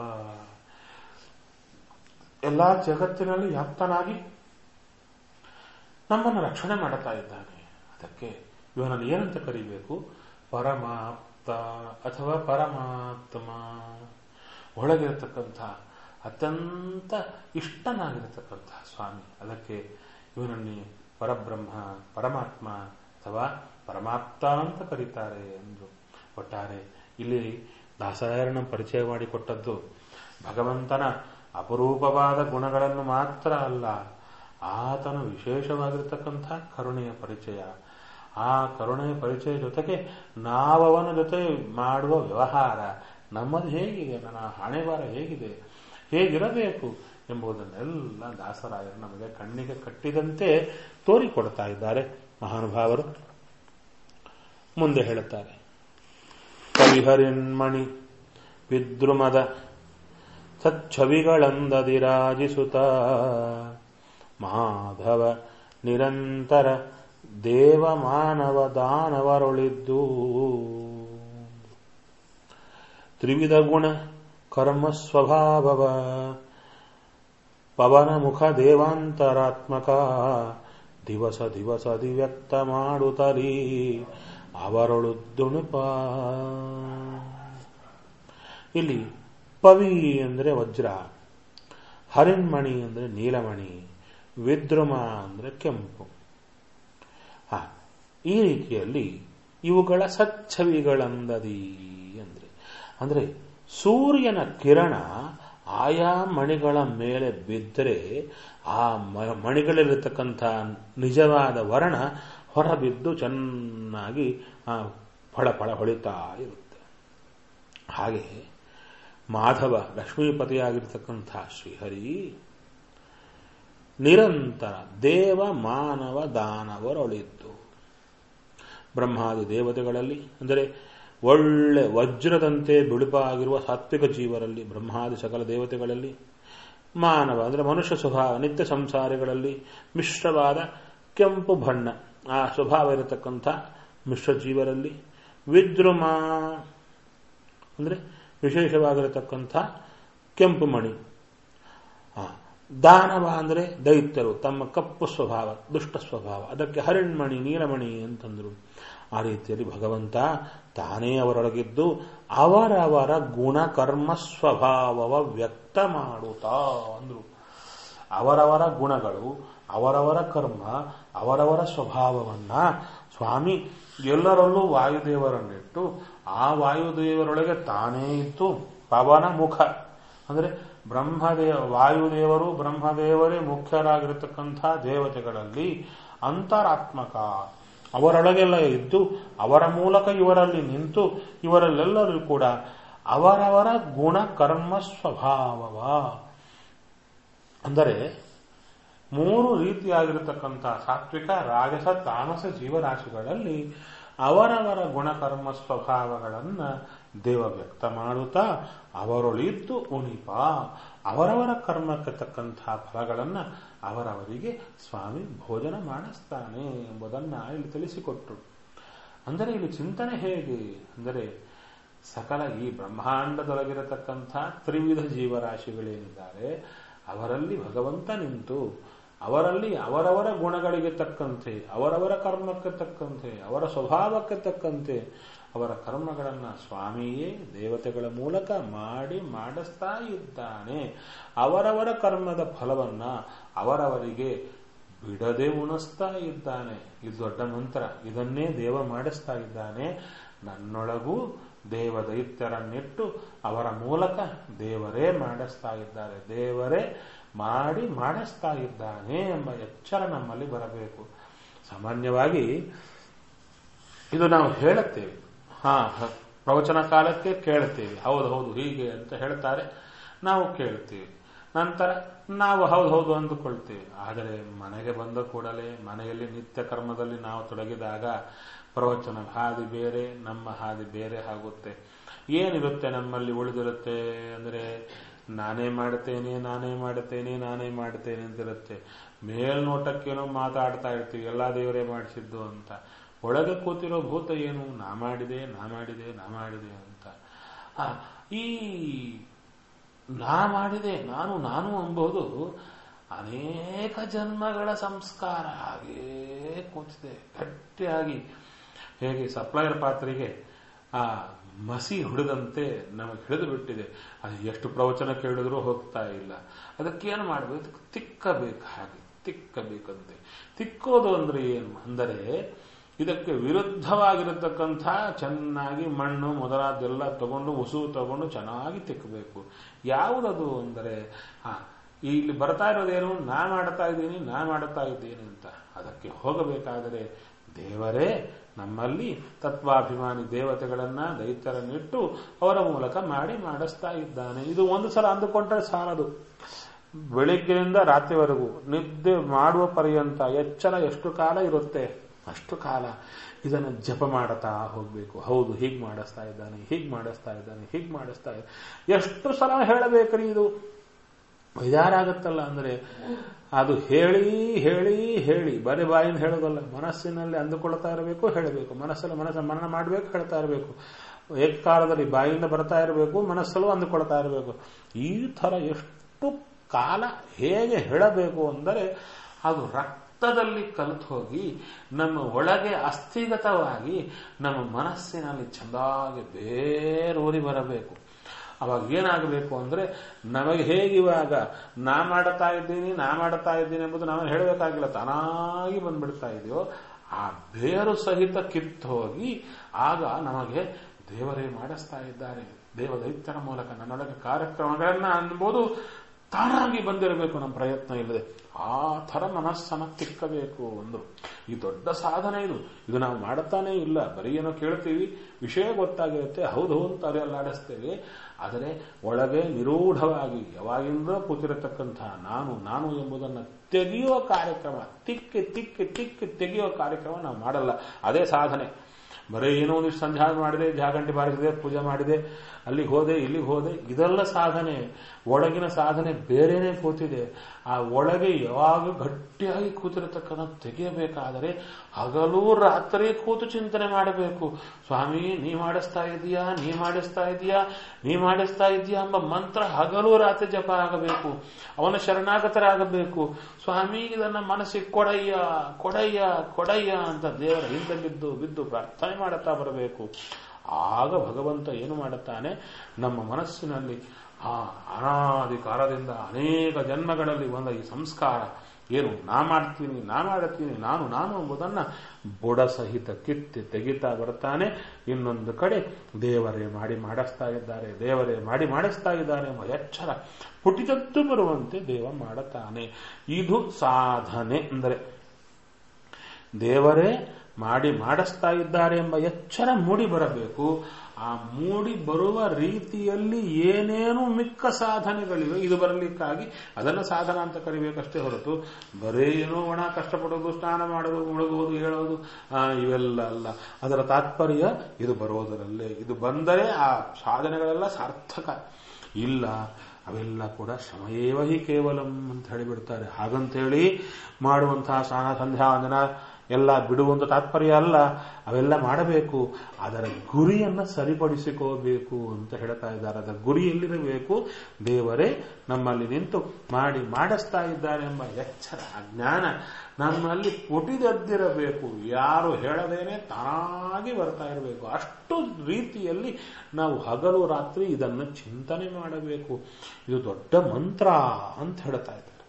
ಎಲ್ಲಾ ಜಗತ್ತಿನಲ್ಲಿ ವ್ಯಾಪ್ತನಾಗಿ ನಮ್ಮನ್ನು ರಕ್ಷಣೆ ಮಾಡುತ್ತಾ ಇದ್ದಾನೆ. ಅದಕ್ಕೆ ಇವನನ್ನು ಏನಂತ ಕರಿಬೇಕು? ಪರಮಾಪ್ತ ಅಥವಾ ಪರಮಾತ್ಮ, ಒಳಗಿರತಕ್ಕಂಥ ಅತ್ಯಂತ ಇಷ್ಟನಾಗಿರತಕ್ಕಂಥ ಸ್ವಾಮಿ. ಅದಕ್ಕೆ ಇವನನ್ನೇ ಪರಬ್ರಹ್ಮ, ಪರಮಾತ್ಮ ಅಥವಾ ಪರಮಾಪ್ತ ಅಂತ ಕರೀತಾರೆ ಎಂದು. ಒಟ್ಟಾರೆ ಇಲ್ಲಿ ದಾಸರಾಯರನ್ನು ಪರಿಚಯ ಮಾಡಿಕೊಟ್ಟದ್ದು ಭಗವಂತನ ಅಪರೂಪವಾದ ಗುಣಗಳನ್ನು ಮಾತ್ರ ಅಲ್ಲ, ಆತನ ವಿಶೇಷವಾಗಿರತಕ್ಕಂಥ ಕರುಣೆಯ ಪರಿಚಯ. ಆ ಕರುಣೆಯ ಪರಿಚಯ ಜೊತೆಗೆ ನಾವವನ ಜೊತೆ ಮಾಡುವ ವ್ಯವಹಾರ ನಮ್ಮದು ಹೇಗಿದೆ, ನನ್ನ ಹಣೆಬಾರ ಹೇಗಿದೆ, ಹೇಗಿರಬೇಕು ಎಂಬುದನ್ನೆಲ್ಲ ದಾಸರಾಯರು ನಮಗೆ ಕಣ್ಣಿಗೆ ಕಟ್ಟಿದಂತೆ ತೋರಿಕೊಡ್ತಾ ಇದ್ದಾರೆ ಮಹಾನುಭಾವರು. ಮುಂದೆ ಹೇಳುತ್ತಾರೆ, ಕವಿಹರಿನ್ಮಣಿ ವಿದ್ರುಮದ ಸಚ್ಛವಿಗಳಂದದಿರಾಜಿಸುತ್ತ ಮಾಧವ ನಿರಂತರ ದೇವ ಮಾನವ ದಾನವರೊಳಿದ್ದು ತ್ರಿವಿಧ ಗುಣ ಕರ್ಮ ಸ್ವಭಾವವ ಪವನ ಮುಖ ದೇವಾಂತರಾತ್ಮಕ ದಿವಸ ದಿವಸ ದಿವ್ಯಕ್ತ ಮಾಡುತ್ತಲೀ ಅವರೊಳುದ್ದುಣುಪ. ಇಲ್ಲಿ ಪವಿ ಅಂದ್ರೆ ವಜ್ರ, ಹರಿಣ್ಮಣಿ ಅಂದ್ರೆ ನೀಲಮಣಿ, ವಿದ್ರುಮ ಅಂದ್ರೆ ಕೆಂಪು. ಹ ಈ ರೀತಿಯಲ್ಲಿ ಇವುಗಳ ಸಚ್ಛವಿಗಳಂದದಿ ಅಂದ್ರೆ ಅಂದ್ರೆ ಸೂರ್ಯನ ಕಿರಣ ಆಯಾ ಮಣಿಗಳ ಮೇಲೆ ಬಿದ್ದರೆ ಆ ಮಣಿಗಳಲ್ಲಿರತಕ್ಕಂಥ ನಿಜವಾದ ವರ್ಣ ಹೊರಬಿದ್ದು ಚೆನ್ನಾಗಿ ಫಳ ಫಳ ಹೊಳಿತಾ ಇರುತ್ತೆ. ಹಾಗೆ ಮಾಧವ ಲಕ್ಷ್ಮೀಪತಿಯಾಗಿರ್ತಕ್ಕಂಥ ಶ್ರೀಹರಿ ನಿರಂತರ ದೇವ ಮಾನವ ದಾನವರೊಳಿದ್ದು ಬ್ರಹ್ಮಾದಿ ದೇವತೆಗಳಲ್ಲಿ ಅಂದರೆ ಒಳ್ಳೆ ವಜ್ರದಂತೆ ಬಿಳುಪಾಗಿರುವ ಸಾತ್ವಿಕ ಜೀವರಲ್ಲಿ, ಬ್ರಹ್ಮಾದಿ ಸಕಲ ದೇವತೆಗಳಲ್ಲಿ, ಮಾನವ ಅಂದರೆ ಮನುಷ್ಯ ಸ್ವಭಾವ ನಿತ್ಯ ಸಂಸಾರಿಗಳಲ್ಲಿ ಮಿಶ್ರವಾದ ಕೆಂಪು ಬಣ್ಣ ಆ ಸ್ವಭಾವ ಇರತಕ್ಕಂಥ ಮಿಶ್ರ ಜೀವರಲ್ಲಿ, ವಿದ್ರುಮ ಅಂದರೆ ವಿಶೇಷವಾಗಿರತಕ್ಕಂಥ ಕೆಂಪು ಮಣಿ, ದಾನವ ಅಂದರೆ ದೈತ್ಯರು ತಮ್ಮ ಕಪ್ಪು ಸ್ವಭಾವ ದುಷ್ಟ ಸ್ವಭಾವ, ಅದಕ್ಕೆ ಹರಿಣ್ಮಣಿ ನೀಲಮಣಿ ಅಂತಂದರು. ಆ ರೀತಿಯಲ್ಲಿ ಭಗವಂತ ತಾನೇ ಅವರೊಳಗಿದ್ದು ಅವರವರ ಗುಣಕರ್ಮ ಸ್ವಭಾವವ ವ್ಯಕ್ತ ಮಾಡುತ್ತಾ ಅಂದರು. ಅವರವರ ಗುಣಗಳು, ಅವರವರ ಕರ್ಮ, ಅವರವರ ಸ್ವಭಾವವನ್ನ ಸ್ವಾಮಿ ಎಲ್ಲರಲ್ಲೂ ವಾಯುದೇವರನ್ನಿಟ್ಟು ಆ ವಾಯುದೇವರೊಳಗೆ ತಾನೇ ಇತ್ತು ಪವನ ಮುಖ ಅಂದರೆ ಬ್ರಹ್ಮದೇವ ವಾಯುದೇವರು ಬ್ರಹ್ಮದೇವರೇ ಮುಖ್ಯರಾಗಿರತಕ್ಕಂಥ ದೇವತೆಗಳಲ್ಲಿ ಅಂತರಾತ್ಮಕ ಅವರೊಳಗೆಲ್ಲ ಇದ್ದು ಅವರ ಮೂಲಕ ಇವರಲ್ಲಿ ನಿಂತು ಇವರಲ್ಲೆಲ್ಲರೂ ಕೂಡ ಅವರವರ ಗುಣ ಕರ್ಮ ಸ್ವಭಾವವ ಅಂದರೆ ಮೂರು ರೀತಿಯಾಗಿರತಕ್ಕಂಥ ಸಾತ್ವಿಕ ರಾಜಸ ತಾಮಸ ಜೀವರಾಶಿಗಳಲ್ಲಿ ಅವರವರ ಗುಣಕರ್ಮ ಸ್ವಭಾವಗಳನ್ನು ದೇವ ವ್ಯಕ್ತ ಮಾಡುತ್ತಾ ಅವರೊಳಿದ್ದು ಉಣಿಪ ಅವರವರ ಕರ್ಮಕ್ಕೆ ತಕ್ಕಂಥ ಫಲಗಳನ್ನು ಅವರವರಿಗೆ ಸ್ವಾಮಿ ಭೋಜನ ಮಾಡಿಸ್ತಾನೆ ಎಂಬುದನ್ನು ಇಲ್ಲಿ ತಿಳಿಸಿಕೊಟ್ಟರು. ಅಂದರೆ ಇಲ್ಲಿ ಚಿಂತನೆ ಹೇಗೆ ಅಂದರೆ ಸಕಲ ಈ ಬ್ರಹ್ಮಾಂಡದೊಳಗಿರತಕ್ಕಂಥ ತ್ರಿವಿಧ ಜೀವರಾಶಿಗಳೇನಿದ್ದಾರೆ ಅವರಲ್ಲಿ ಭಗವಂತ ನಿಂತು ಅವರಲ್ಲಿ ಅವರವರ ಗುಣಗಳಿಗೆ ತಕ್ಕಂತೆ ಅವರವರ ಕರ್ಮಕ್ಕೆ ತಕ್ಕಂತೆ ಅವರ ಸ್ವಭಾವಕ್ಕೆ ತಕ್ಕಂತೆ ಅವರ ಕರ್ಮಗಳನ್ನು ಸ್ವಾಮಿಯೇ ದೇವತೆಗಳ ಮೂಲಕ ಮಾಡಿ ಮಾಡಿಸ್ತಾ ಇದ್ದಾನೆ. ಅವರವರ ಕರ್ಮದ ಫಲವನ್ನ ಅವರವರಿಗೆ ಬಿಡದೆ ಉಣಿಸ್ತಾ ಇದ್ದಾನೆ. ಇದು ದೊಡ್ಡ ಮಂತ್ರ. ಇದನ್ನೇ ದೇವ ಮಾಡಿಸ್ತಾ ಇದ್ದಾನೆ. ನನ್ನೊಳಗೂ ದೇವ ದೈತ್ಯರನ್ನಿಟ್ಟು ಅವರ ಮೂಲಕ ದೇವರೇ ಮಾಡಿಸ್ತಾ ಇದ್ದಾರೆ, ದೇವರೇ ಮಾಡಿ ಮಾಡಿಸ್ತಾ ಇದ್ದಾನೆ ಎಂಬ ಎಚ್ಚರ ನಮ್ಮಲ್ಲಿ ಬರಬೇಕು. ಸಾಮಾನ್ಯವಾಗಿ ಇದು ನಾವು ಹೇಳುತ್ತೇವೆ, ಹಾ ಪ್ರವಚನ ಕಾಲಕ್ಕೆ ಕೇಳುತ್ತೇವೆ, ಹೌದು ಹೌದು ಹೀಗೆ ಅಂತ ಹೇಳ್ತಾರೆ, ನಾವು ಕೇಳ್ತೀವಿ, ನಂತರ ನಾವು ಹೌದು ಹೌದು ಅಂದುಕೊಳ್ತೇವೆ. ಆದರೆ ಮನೆಗೆ ಬಂದ ಕೂಡಲೇ ಮನೆಯಲ್ಲಿ ನಿತ್ಯ ಕರ್ಮದಲ್ಲಿ ನಾವು ತೊಡಗಿದಾಗ ಪ್ರವಚನ ಹಾದಿ ಬೇರೆ, ನಮ್ಮ ಹಾದಿ ಬೇರೆ ಆಗುತ್ತೆ. ಏನಿರುತ್ತೆ ನಮ್ಮಲ್ಲಿ ಉಳಿದಿರುತ್ತೆ ಅಂದರೆ ನಾನೇ ಮಾಡ್ತೇನೆ ನಾನೇ ಮಾಡ್ತೇನೆ ನಾನೇ ಮಾಡ್ತೇನೆ ಅಂತಿರುತ್ತೆ. ಮೇಲ್ನೋಟಕ್ಕೇನೋ ಮಾತಾಡ್ತಾ ಇರ್ತೀವಿ ಎಲ್ಲ ದೇವರೇ ಮಾಡಿಸಿದ್ದು ಅಂತ. ಒಳಗೆ ಕೂತಿರೋ ಭೂತ ಏನು ನಾ ಮಾಡಿದೆ ನಾ ಮಾಡಿದೆ ನಾ ಮಾಡಿದೆ ಅಂತ. ಈ ನಾ ಮಾಡಿದೆ ನಾನು ನಾನು ಎಂಬುದು ಅನೇಕ ಜನ್ಮಗಳ ಸಂಸ್ಕಾರ ಹಾಗೇ ಕೂತಿದೆ ಗಟ್ಟಿಯಾಗಿ. ಹೇಗೆ ಸಪ್ಲೈಯರ್ ಪಾತ್ರೆಗೆ ಆ ಮಸಿ ಹುಡಿದಂತೆ ನಮಗೆ ಹಿಡಿದು ಬಿಟ್ಟಿದೆ. ಅದು ಎಷ್ಟು ಪ್ರವಚನ ಕೇಳಿದ್ರೂ ಹೋಗ್ತಾ ಇಲ್ಲ. ಅದಕ್ಕೇನು ಮಾಡಬೇಕು? ತಿಕ್ಕಬೇಕು. ಹಾಗೆ ತಿಕ್ಕಬೇಕಂತೆ. ತಿಕ್ಕೋದು ಅಂದ್ರೆ ಏನು ಅಂದರೆ ಇದಕ್ಕೆ ವಿರುದ್ಧವಾಗಿರತಕ್ಕಂಥ ಚೆನ್ನಾಗಿ ಮಣ್ಣು ಮೊದಲಾದೆಲ್ಲ ತಗೊಂಡು ಉಸು ತಗೊಂಡು ಚೆನ್ನಾಗಿ ತಿಕ್ಕಬೇಕು. ಯಾವುದದು ಅಂದರೆ ಆ ಇಲ್ಲಿ ಬರ್ತಾ ಇರೋದೇನು ನಾ ಮಾಡ್ತಾ ಇದ್ದೀನಿ ನಾ ಮಾಡ್ತಾ ಇದ್ದೀನಿ ಅಂತ. ಅದಕ್ಕೆ ಹೋಗಬೇಕಾದರೆ ದೇವರೇ ನಮ್ಮಲ್ಲಿ ತತ್ವಾಭಿಮಾನಿ ದೇವತೆಗಳನ್ನ ದೈತ್ಯರನ್ನಿಟ್ಟು ಅವರ ಮೂಲಕ ಮಾಡಿ ಮಾಡಿಸ್ತಾ ಇದ್ದಾನೆ. ಇದು ಒಂದು ಸಲ ಅಂದುಕೊಂಡ್ರೆ ಸಾಲದು. ಬೆಳಿಗ್ಗೆಯಿಂದ ರಾತ್ರಿವರೆಗೂ ನಿದ್ದೆ ಮಾಡುವ ಪರ್ಯಂತ ಎಚ್ಚರ ಎಷ್ಟು ಕಾಲ ಇರುತ್ತೆ ಅಷ್ಟು ಕಾಲ ಇದನ್ನು ಜಪ ಮಾಡುತ್ತಾ ಹೋಗ್ಬೇಕು. ಹೌದು ಹೀಗೆ ಮಾಡಿಸ್ತಾ ಇದ್ದಾನೆ ಹೀಗೆ ಮಾಡಿಸ್ತಾ ಇದ್ದಾನೆ ಹೀಗೆ ಮಾಡಿಸ್ತಾ ಇದ್ದಾನೆ. ಎಷ್ಟು ಸಲ ಹೇಳಬೇಕ್ರಿ ಇದು? ಬೇಜಾರಾಗುತ್ತಲ್ಲ. ಅಂದ್ರೆ ಅದು ಹೇಳಿ ಹೇಳಿ ಹೇಳಿ ಬರೀ ಬಾಯಿಂದ ಹೇಳೋದಲ್ಲ, ಮನಸ್ಸಿನಲ್ಲಿ ಅಂದುಕೊಳ್ತಾ ಇರಬೇಕು, ಹೇಳಬೇಕು. ಮನಸ್ಸಲ್ಲಿ ಮನಸ್ಸನ್ನು ಮನನ ಮಾಡಬೇಕು, ಹೇಳ್ತಾ ಇರಬೇಕು. ಏಕಕಾಲದಲ್ಲಿ ಬಾಯಿಂದ ಬರ್ತಾ ಇರಬೇಕು, ಮನಸ್ಸಲ್ಲೂ ಅಂದುಕೊಳ್ತಾ ಇರಬೇಕು. ಈ ಥರ ಎಷ್ಟು ಕಾಲ ಹೇಗೆ ಹೇಳಬೇಕು ಅಂದರೆ ಅದು ರಕ್ತದಲ್ಲಿ ಕಲಿತು ಹೋಗಿ ನಮ್ಮ ಒಳಗೆ ಅಸ್ಥಿಗತವಾಗಿ ನಮ್ಮ ಮನಸ್ಸಿನಲ್ಲಿ ಚೆಂದಾಗಿ ಬೇರೂರಿ ಬರಬೇಕು. ಅವಾಗ ಏನಾಗಬೇಕು ಅಂದ್ರೆ ನಮಗೆ ಹೇಗಿವಾಗ ನಾ ಮಾಡುತ್ತಾ ಇದ್ದೀನಿ ನಾ ಮಾಡುತ್ತಾ ಇದ್ದೀನಿ ಎಂಬುದು ನಾವು ಹೇಳಬೇಕಾಗಿಲ್ಲ, ತಾನಾಗಿ ಬಂದ್ಬಿಡ್ತಾ ಇದೆಯೋ ಆ ಬೇರು ಸಹಿತ ಕಿತ್ತು ಹೋಗಿ ಆಗ ನಮಗೆ ದೇವರೇ ಮಾಡಿಸ್ತಾ ಇದ್ದಾರೆ. ದೇವದೈತ್ಯರ ಮೂಲಕ ನನ್ನೊಳಗೆ ಕಾರ್ಯಕ್ರಮಗಳನ್ನ ಅನ್ಬೋದು ತಾನಾಗಿ ಬಂದಿರಬೇಕು, ನಮ್ಮ ಪ್ರಯತ್ನ ಇಲ್ಲದೆ. ಆ ಥರ ಮನಸ್ಸನ್ನ ತಿಕ್ಕಬೇಕು ಒಂದು. ಈ ದೊಡ್ಡ ಸಾಧನೆ ಇದು. ಇದು ನಾವು ಮಾಡುತ್ತಾನೇ ಇಲ್ಲ, ಬರೀ ಏನೋ ಕೇಳ್ತೀವಿ, ವಿಷಯ ಗೊತ್ತಾಗಿರುತ್ತೆ, ಹೌದು ಅಂತ ಅರಿಯಲ್ಲಾಡಿಸ್ತೇವೆ. ಆದರೆ ಒಳಗೆ ನಿರೂಢವಾಗಿ ಯಾವಾಗಿಂದ ಕೂತಿರತಕ್ಕಂಥ ನಾನು ನಾನು ಎಂಬುದನ್ನು ತೆಗೆಯುವ ಕಾರ್ಯಕ್ರಮ, ತಿಕ್ಕಿ ತಿಕ್ಕಿ ತಿಕ್ಕಿ ತೆಗೆಯುವ ಕಾರ್ಯಕ್ರಮ ನಾವು ಮಾಡಲ್ಲ. ಅದೇ ಸಾಧನೆ. ಬರೀ ಏನೋ ಒಂದಿಷ್ಟು ಸಂಧ್ಯಾ ಮಾಡಿದೆ, ಜಾಗಂಟಿ ಬಾರಿಸಿದೆ, ಪೂಜೆ ಮಾಡಿದೆ, ಅಲ್ಲಿಗೆ ಹೋದೆ, ಇಲ್ಲಿಗೆ ಹೋದೆ, ಇದೆಲ್ಲ ಸಾಧನೆ. ಒಳಗಿನ ಸಾಧನೆ ಬೇರೆನೇ ಕೂತಿದೆ. ಆ ಒಳಗೆ ಯಾವಾಗ ಗಟ್ಟಿಯಾಗಿ ಕೂತಿರತಕ್ಕಂಥ ತೆಗೆಯಬೇಕಾದರೆ ಹಗಲು ರಾತ್ರಿ ಕೂತು ಚಿಂತನೆ ಮಾಡಬೇಕು. ಸ್ವಾಮಿ ನೀ ಮಾಡಿಸ್ತಾ ಇದೀಯಾ, ನೀ ಮಾಡಿಸ್ತಾ ಇದೀಯಾ, ನೀ ಮಾಡಿಸ್ತಾ ಇದೀಯಾ ಎಂಬ ಮಂತ್ರ ಹಗಲು ರಾತ್ರಿ ಜಪ ಆಗಬೇಕು. ಅವನ ಶರಣಾಗತರಾಗಬೇಕು. ಸ್ವಾಮಿ ಇದನ್ನ ಮನಸ್ಸಿಗೆ ಕೊಡಯ್ಯ ಕೊಡಯ್ಯ ಕೊಡಯ್ಯ ಅಂತ ದೇವರ ಹಿಂದೆ ಬಿದ್ದು ಬಿದ್ದು ಪ್ರಾರ್ಥನೆ ಮಾಡುತ್ತಾ ಬರಬೇಕು. ಆಗ ಭಗವಂತ ಏನು ಮಾಡುತ್ತಾನೆ, ನಮ್ಮ ಮನಸ್ಸಿನಲ್ಲಿ ಆ ಅನಾದಿ ಕಾಲದಿಂದ ಅನೇಕ ಜನ್ಮಗಳಲ್ಲಿ ಬಂದ ಈ ಸಂಸ್ಕಾರ ಏನು ನಾ ಮಾಡ್ತೀನಿ ನಾ ಮಾಡುತ್ತೀನಿ ನಾನು ನಾನು ಎಂಬುದನ್ನ ಬುಡ ಸಹಿತ ಕಿತ್ತಿ ತೆಗಿತಾ ಬರ್ತಾನೆ. ಇನ್ನೊಂದು ಕಡೆ ದೇವರೇ ಮಾಡಿ ಮಾಡಿಸ್ತಾ ಇದ್ದಾರೆ, ದೇವರೇ ಮಾಡಿ ಮಾಡಿಸ್ತಾ ಇದ್ದಾರೆ ಎಂಬ ಎಚ್ಚರ ಪುಟಿದದ್ದು ಬರುವಂತೆ ದೇವ ಮಾಡುತ್ತಾನೆ. ಇದು ಸಾಧನೆ ಅಂದರೆ ದೇವರೇ ಮಾಡಿ ಮಾಡಿಸ್ತಾ ಇದ್ದಾರೆ ಎಂಬ ಎಚ್ಚರ ಮೂಡಿ ಬರಬೇಕು. ಆ ಮೂಡಿ ಬರುವ ರೀತಿಯಲ್ಲಿ ಏನೇನು ಮಿಕ್ಕ ಸಾಧನೆಗಳಿವೆ ಇದು ಬರಲಿಕ್ಕಾಗಿ ಅದನ್ನು ಸಾಧನ ಅಂತ ಕರಿಬೇಕಷ್ಟೇ ಹೊರತು ಬರೇ ಏನೋ ಒಣ ಕಷ್ಟಪಡೋದು, ಸ್ನಾನ ಮಾಡೋದು, ಮುಳುಗುವುದು, ಹೇಳೋದು ಇವೆಲ್ಲ ಅಲ್ಲ. ಅದರ ತಾತ್ಪರ್ಯ ಇದು ಬರೋದರಲ್ಲೇ. ಇದು ಬಂದರೆ ಆ ಸಾಧನೆಗಳೆಲ್ಲ ಸಾರ್ಥಕ. ಇಲ್ಲ, ಅವೆಲ್ಲ ಕೂಡ ಶ್ರಮಯೇವ ಹಿ ಕೇವಲಂ ಅಂತ ಹೇಳಿಬಿಡ್ತಾರೆ. ಹಾಗಂತೇಳಿ ಮಾಡುವಂತಹ ಸ್ನಾನ ಸಂಧ್ಯಾ ವಂದನ ಎಲ್ಲ ಬಿಡುವಂತ ತಾತ್ಪರ್ಯ ಅಲ್ಲ. ಅವೆಲ್ಲ ಮಾಡಬೇಕು, ಅದರ ಗುರಿಯನ್ನ ಸರಿಪಡಿಸಿಕೋಬೇಕು ಅಂತ ಹೇಳ್ತಾ ಇದ್ದಾರೆ. ಅದರ ಗುರಿ ಎಲ್ಲಿರಬೇಕು? ದೇವರೇ ನಮ್ಮಲ್ಲಿ ನಿಂತು ಮಾಡಿ ಮಾಡಿಸ್ತಾ ಇದ್ದಾರೆ ಎಂಬ ಎಚ್ಚರ, ಅಜ್ಞಾನ ನಮ್ಮಲ್ಲಿ ಪುಟಿದದ್ದಿರಬೇಕು. ಯಾರು ಹೇಳದೇನೆ ತಾನಾಗಿ ಬರ್ತಾ ಇರಬೇಕು. ಅಷ್ಟು ರೀತಿಯಲ್ಲಿ ನಾವು ಹಗಲು ರಾತ್ರಿ ಇದನ್ನು ಚಿಂತನೆ ಮಾಡಬೇಕು. ಇದು ದೊಡ್ಡ ಮಂತ್ರ ಅಂತ ಹೇಳ್ತಾ ಇದ್ದಾರೆ.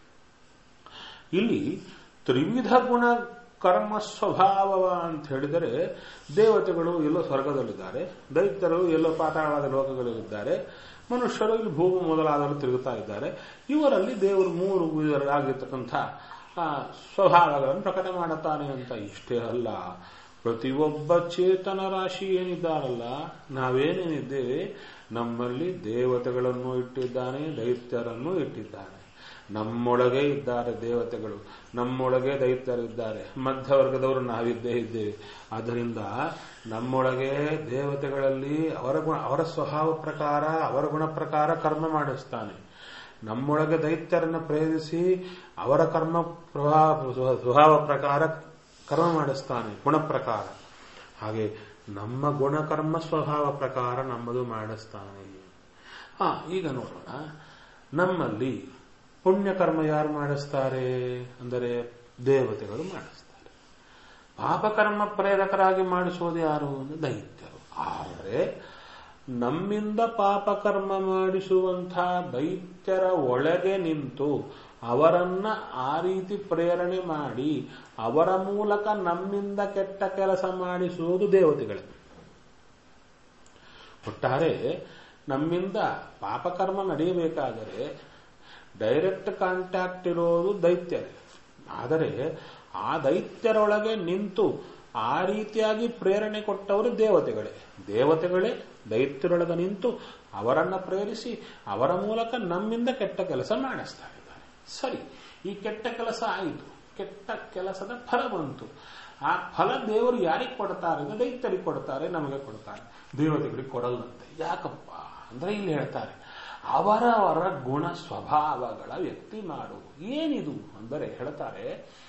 ಇಲ್ಲಿ ತ್ರಿವಿಧ ಗುಣ ಕರ್ಮ ಸ್ವಭಾವವ ಅಂತ ಹೇಳಿದರೆ ದೇವತೆಗಳು ಎಲ್ಲೋ ಸ್ವರ್ಗದಲ್ಲಿದ್ದಾರೆ, ದೈತ್ಯರು ಎಲ್ಲೋ ಪಾತಾಳವಾದ ಲೋಕಗಳಲ್ಲಿದ್ದಾರೆ, ಮನುಷ್ಯರು ಇಲ್ಲಿ ಭೂಮಿ ಮೊದಲಾದರೂ ತಿರುಗುತ್ತಾ ಇದ್ದಾರೆ. ಇವರಲ್ಲಿ ದೇವರು ಮೂರು ಆಗಿರ್ತಕ್ಕಂಥ ಸ್ವಭಾವಗಳನ್ನು ಪ್ರಕಟ ಮಾಡುತ್ತಾನೆ ಅಂತ. ಇಷ್ಟೇ ಅಲ್ಲ, ಪ್ರತಿಯೊಬ್ಬ ಚೇತನ ರಾಶಿ ಏನಿದ್ದಾರಲ್ಲ, ನಾವೇನೇನಿದ್ದೇವೆ, ನಮ್ಮಲ್ಲಿ ದೇವತೆಗಳನ್ನು ಇಟ್ಟಿದ್ದಾನೆ, ದೈತ್ಯರನ್ನು ಇಟ್ಟಿದ್ದಾನೆ. ನಮ್ಮೊಳಗೆ ಇದ್ದಾರೆ ದೇವತೆಗಳು, ನಮ್ಮೊಳಗೆ ದೈತ್ಯರಿದ್ದಾರೆ, ಮಧ್ಯವರ್ಗದವರು ನಾವಿದ್ದೇ ಇದ್ದೇವೆ. ಆದ್ದರಿಂದ ನಮ್ಮೊಳಗೆ ದೇವತೆಗಳಲ್ಲಿ ಅವರ ಗುಣ, ಅವರ ಸ್ವಭಾವ ಪ್ರಕಾರ, ಅವರ ಗುಣ ಪ್ರಕಾರ ಕರ್ಮ ಮಾಡಿಸ್ತಾನೆ. ನಮ್ಮೊಳಗೆ ದೈತ್ಯರನ್ನು ಪ್ರೇರಿಸಿ ಅವರ ಕರ್ಮ ಪ್ರಭಾವ ಸ್ವಭಾವ ಪ್ರಕಾರ ಕರ್ಮ ಮಾಡಿಸ್ತಾನೆ, ಗುಣ ಪ್ರಕಾರ. ಹಾಗೆ ನಮ್ಮ ಗುಣಕರ್ಮ ಸ್ವಭಾವ ಪ್ರಕಾರ ನಮ್ಮದು ಮಾಡಿಸ್ತಾನೆ. ಹಾ, ಈಗ ನೋಡೋಣ, ನಮ್ಮಲ್ಲಿ ಪುಣ್ಯಕರ್ಮ ಯಾರು ಮಾಡಿಸ್ತಾರೆ ಅಂದರೆ ದೇವತೆಗಳು ಮಾಡಿಸ್ತಾರೆ. ಪಾಪಕರ್ಮ ಪ್ರೇರಕರಾಗಿ ಮಾಡಿಸೋದು ಯಾರು ಅಂದರೆ ದೈತ್ಯರು. ಆದರೆ ನಮ್ಮಿಂದ ಪಾಪಕರ್ಮ ಮಾಡಿಸುವಂಥ ದೈತ್ಯರ ಒಳಗೆ ನಿಂತು ಅವರನ್ನ ಆ ರೀತಿ ಪ್ರೇರಣೆ ಮಾಡಿ ಅವರ ಮೂಲಕ ನಮ್ಮಿಂದ ಕೆಟ್ಟ ಕೆಲಸ ಮಾಡಿಸುವುದು ದೇವತೆಗಳೇ. ಒಟ್ಟಾರೆ ನಮ್ಮಿಂದ ಪಾಪಕರ್ಮ ನಡೆಯಬೇಕಾದರೆ ಡೈರೆಕ್ಟ್ ಕಾಂಟ್ಯಾಕ್ಟ್ ಇರೋದು ದೈತ್ಯರೇ. ಆದರೆ ಆ ದೈತ್ಯರೊಳಗೆ ನಿಂತು ಆ ರೀತಿಯಾಗಿ ಪ್ರೇರಣೆ ಕೊಟ್ಟವರು ದೇವತೆಗಳೇ. ದೇವತೆಗಳೇ ದೈತ್ಯರೊಳಗೆ ನಿಂತು ಅವರನ್ನ ಪ್ರೇರಿಸಿ ಅವರ ಮೂಲಕ ನಮ್ಮಿಂದ ಕೆಟ್ಟ ಕೆಲಸ ಮಾಡಿಸ್ತಾ ಇದ್ದಾರೆ. ಸರಿ, ಈ ಕೆಟ್ಟ ಕೆಲಸ ಆಯಿತು, ಕೆಟ್ಟ ಕೆಲಸದ ಫಲ ಬಂತು. ಆ ಫಲ ದೇವರು ಯಾರಿಗೆ ಕೊಡ್ತಾರೆ? ದೈತ್ಯರಿಗೆ ಕೊಡ್ತಾರೆ, ನಮಗೆ ಕೊಡ್ತಾರೆ, ದೇವತೆಗಳಿಗೆ ಕೊಡಲ್ಲಂತೆ. ಯಾಕಪ್ಪ ಅಂದ್ರೆ ಇಲ್ಲಿ ಹೇಳ್ತಾರೆ, ಅವರವರ ಗುಣ ಸ್ವಭಾವಗಳ ವ್ಯಕ್ತಿ ಮಾಡುವುದು. ಏನಿದು ಅಂದರೆ ಹೇಳ್ತಾರೆ,